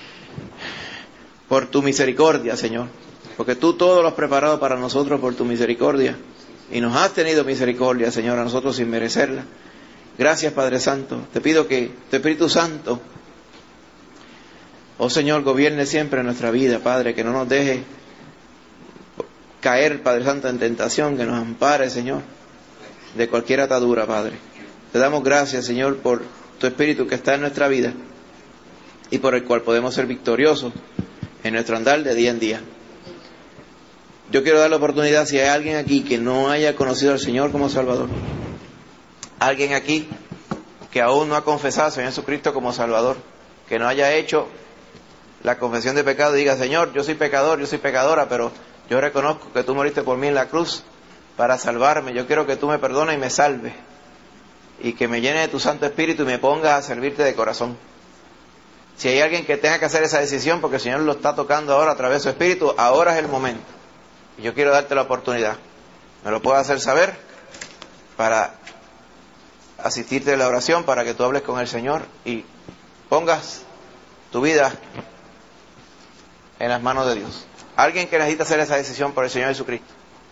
por tu misericordia, Señor, porque tú todo lo has preparado para nosotros por tu misericordia y nos has tenido misericordia, Señor, a nosotros sin merecerla. Gracias, Padre Santo. Te pido que tu Espíritu Santo, oh Señor, gobierne siempre en nuestra vida, Padre, que no nos deje caer, Padre Santo, en tentación, que nos ampare, Señor, de cualquier atadura, Padre. Te damos gracias, Señor, por tu Espíritu que está en nuestra vida y por el cual podemos ser victoriosos en nuestro andar de día en día. Yo quiero dar la oportunidad, si hay alguien aquí que no haya conocido al Señor como Salvador, alguien aquí que aún no ha confesado al Señor Jesucristo como Salvador, que no haya hecho la confesión de pecado y diga, Señor, yo soy pecador, yo soy pecadora, pero yo reconozco que tú moriste por mí en la cruz para salvarme. Yo quiero que tú me perdones y me salves y que me llene de tu Santo Espíritu y me pongas a servirte de corazón. Si hay alguien que tenga que hacer esa decisión porque el Señor lo está tocando ahora a través de su Espíritu, ahora es el momento. Y yo quiero darte la oportunidad. Me lo puedes hacer saber para asistirte a la oración, para que tú hables con el Señor y pongas tu vida en las manos de Dios. Alguien que necesita hacer esa decisión por el Señor Jesucristo.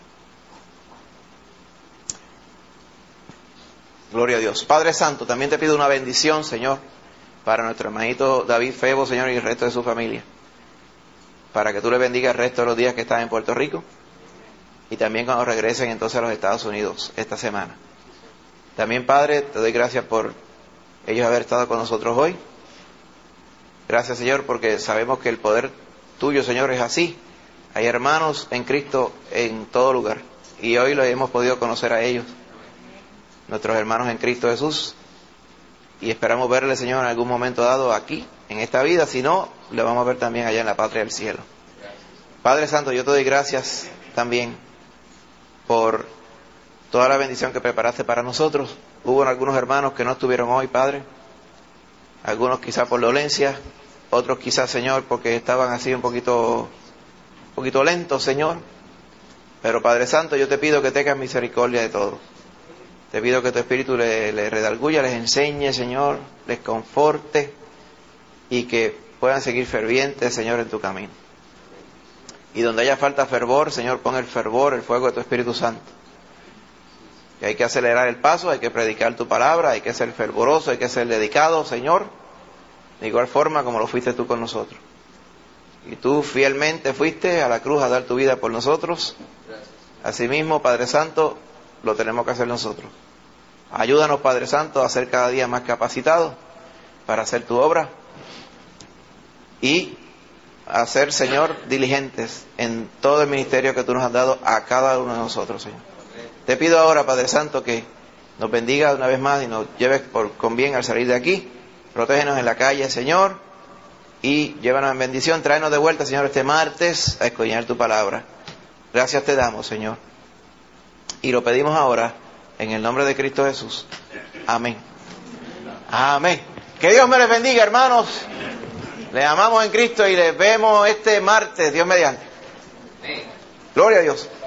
Gloria a Dios. Padre Santo, también te pido una bendición, Señor, para nuestro hermanito David Febo, Señor, y el resto de su familia. Para que tú le bendigas el resto de los días que están en Puerto Rico. Y también cuando regresen entonces a los Estados Unidos esta semana. También, Padre, te doy gracias por ellos haber estado con nosotros hoy. Gracias, Señor, porque sabemos que el poder tuyo, Señor, es así. Hay hermanos en Cristo en todo lugar. Y hoy los hemos podido conocer a ellos. Nuestros hermanos en Cristo Jesús. Y esperamos verle, Señor, en algún momento dado aquí, en esta vida. Si no, le vamos a ver también allá en la patria del cielo. Padre Santo, yo te doy gracias también por toda la bendición que preparaste para nosotros. Hubo algunos hermanos que no estuvieron hoy, Padre. Algunos quizás por dolencia, otros quizás, Señor, porque estaban así un poquito lentos, Señor. Pero, Padre Santo, yo te pido que tengas misericordia de todos. Te pido que tu Espíritu les redarguya, les enseñe, Señor, les conforte y que puedan seguir fervientes, Señor, en tu camino. Y donde haya falta fervor, Señor, pon el fervor, el fuego de tu Espíritu Santo. Que hay que acelerar el paso, hay que predicar tu palabra, hay que ser fervoroso, hay que ser dedicado, Señor, de igual forma como lo fuiste tú con nosotros. y tú fielmente fuiste a la cruz a dar tu vida por nosotros. Asimismo, Padre Santo, lo tenemos que hacer nosotros. Ayúdanos, Padre Santo, a ser cada día más capacitados para hacer tu obra y a ser, Señor, diligentes en todo el ministerio que tú nos has dado a cada uno de nosotros, Señor. Te pido ahora, Padre Santo, que nos bendiga una vez más y nos lleves con bien al salir de aquí. Protégenos en la calle, Señor, y llévanos en bendición. Tráenos de vuelta, Señor, este martes a escudriñar tu palabra. Gracias te damos, Señor. Y lo pedimos ahora en el nombre de Cristo Jesús. Amén. Amén. Que Dios me les bendiga, hermanos. Les amamos en Cristo y les vemos este martes, Dios mediante. Gloria a Dios.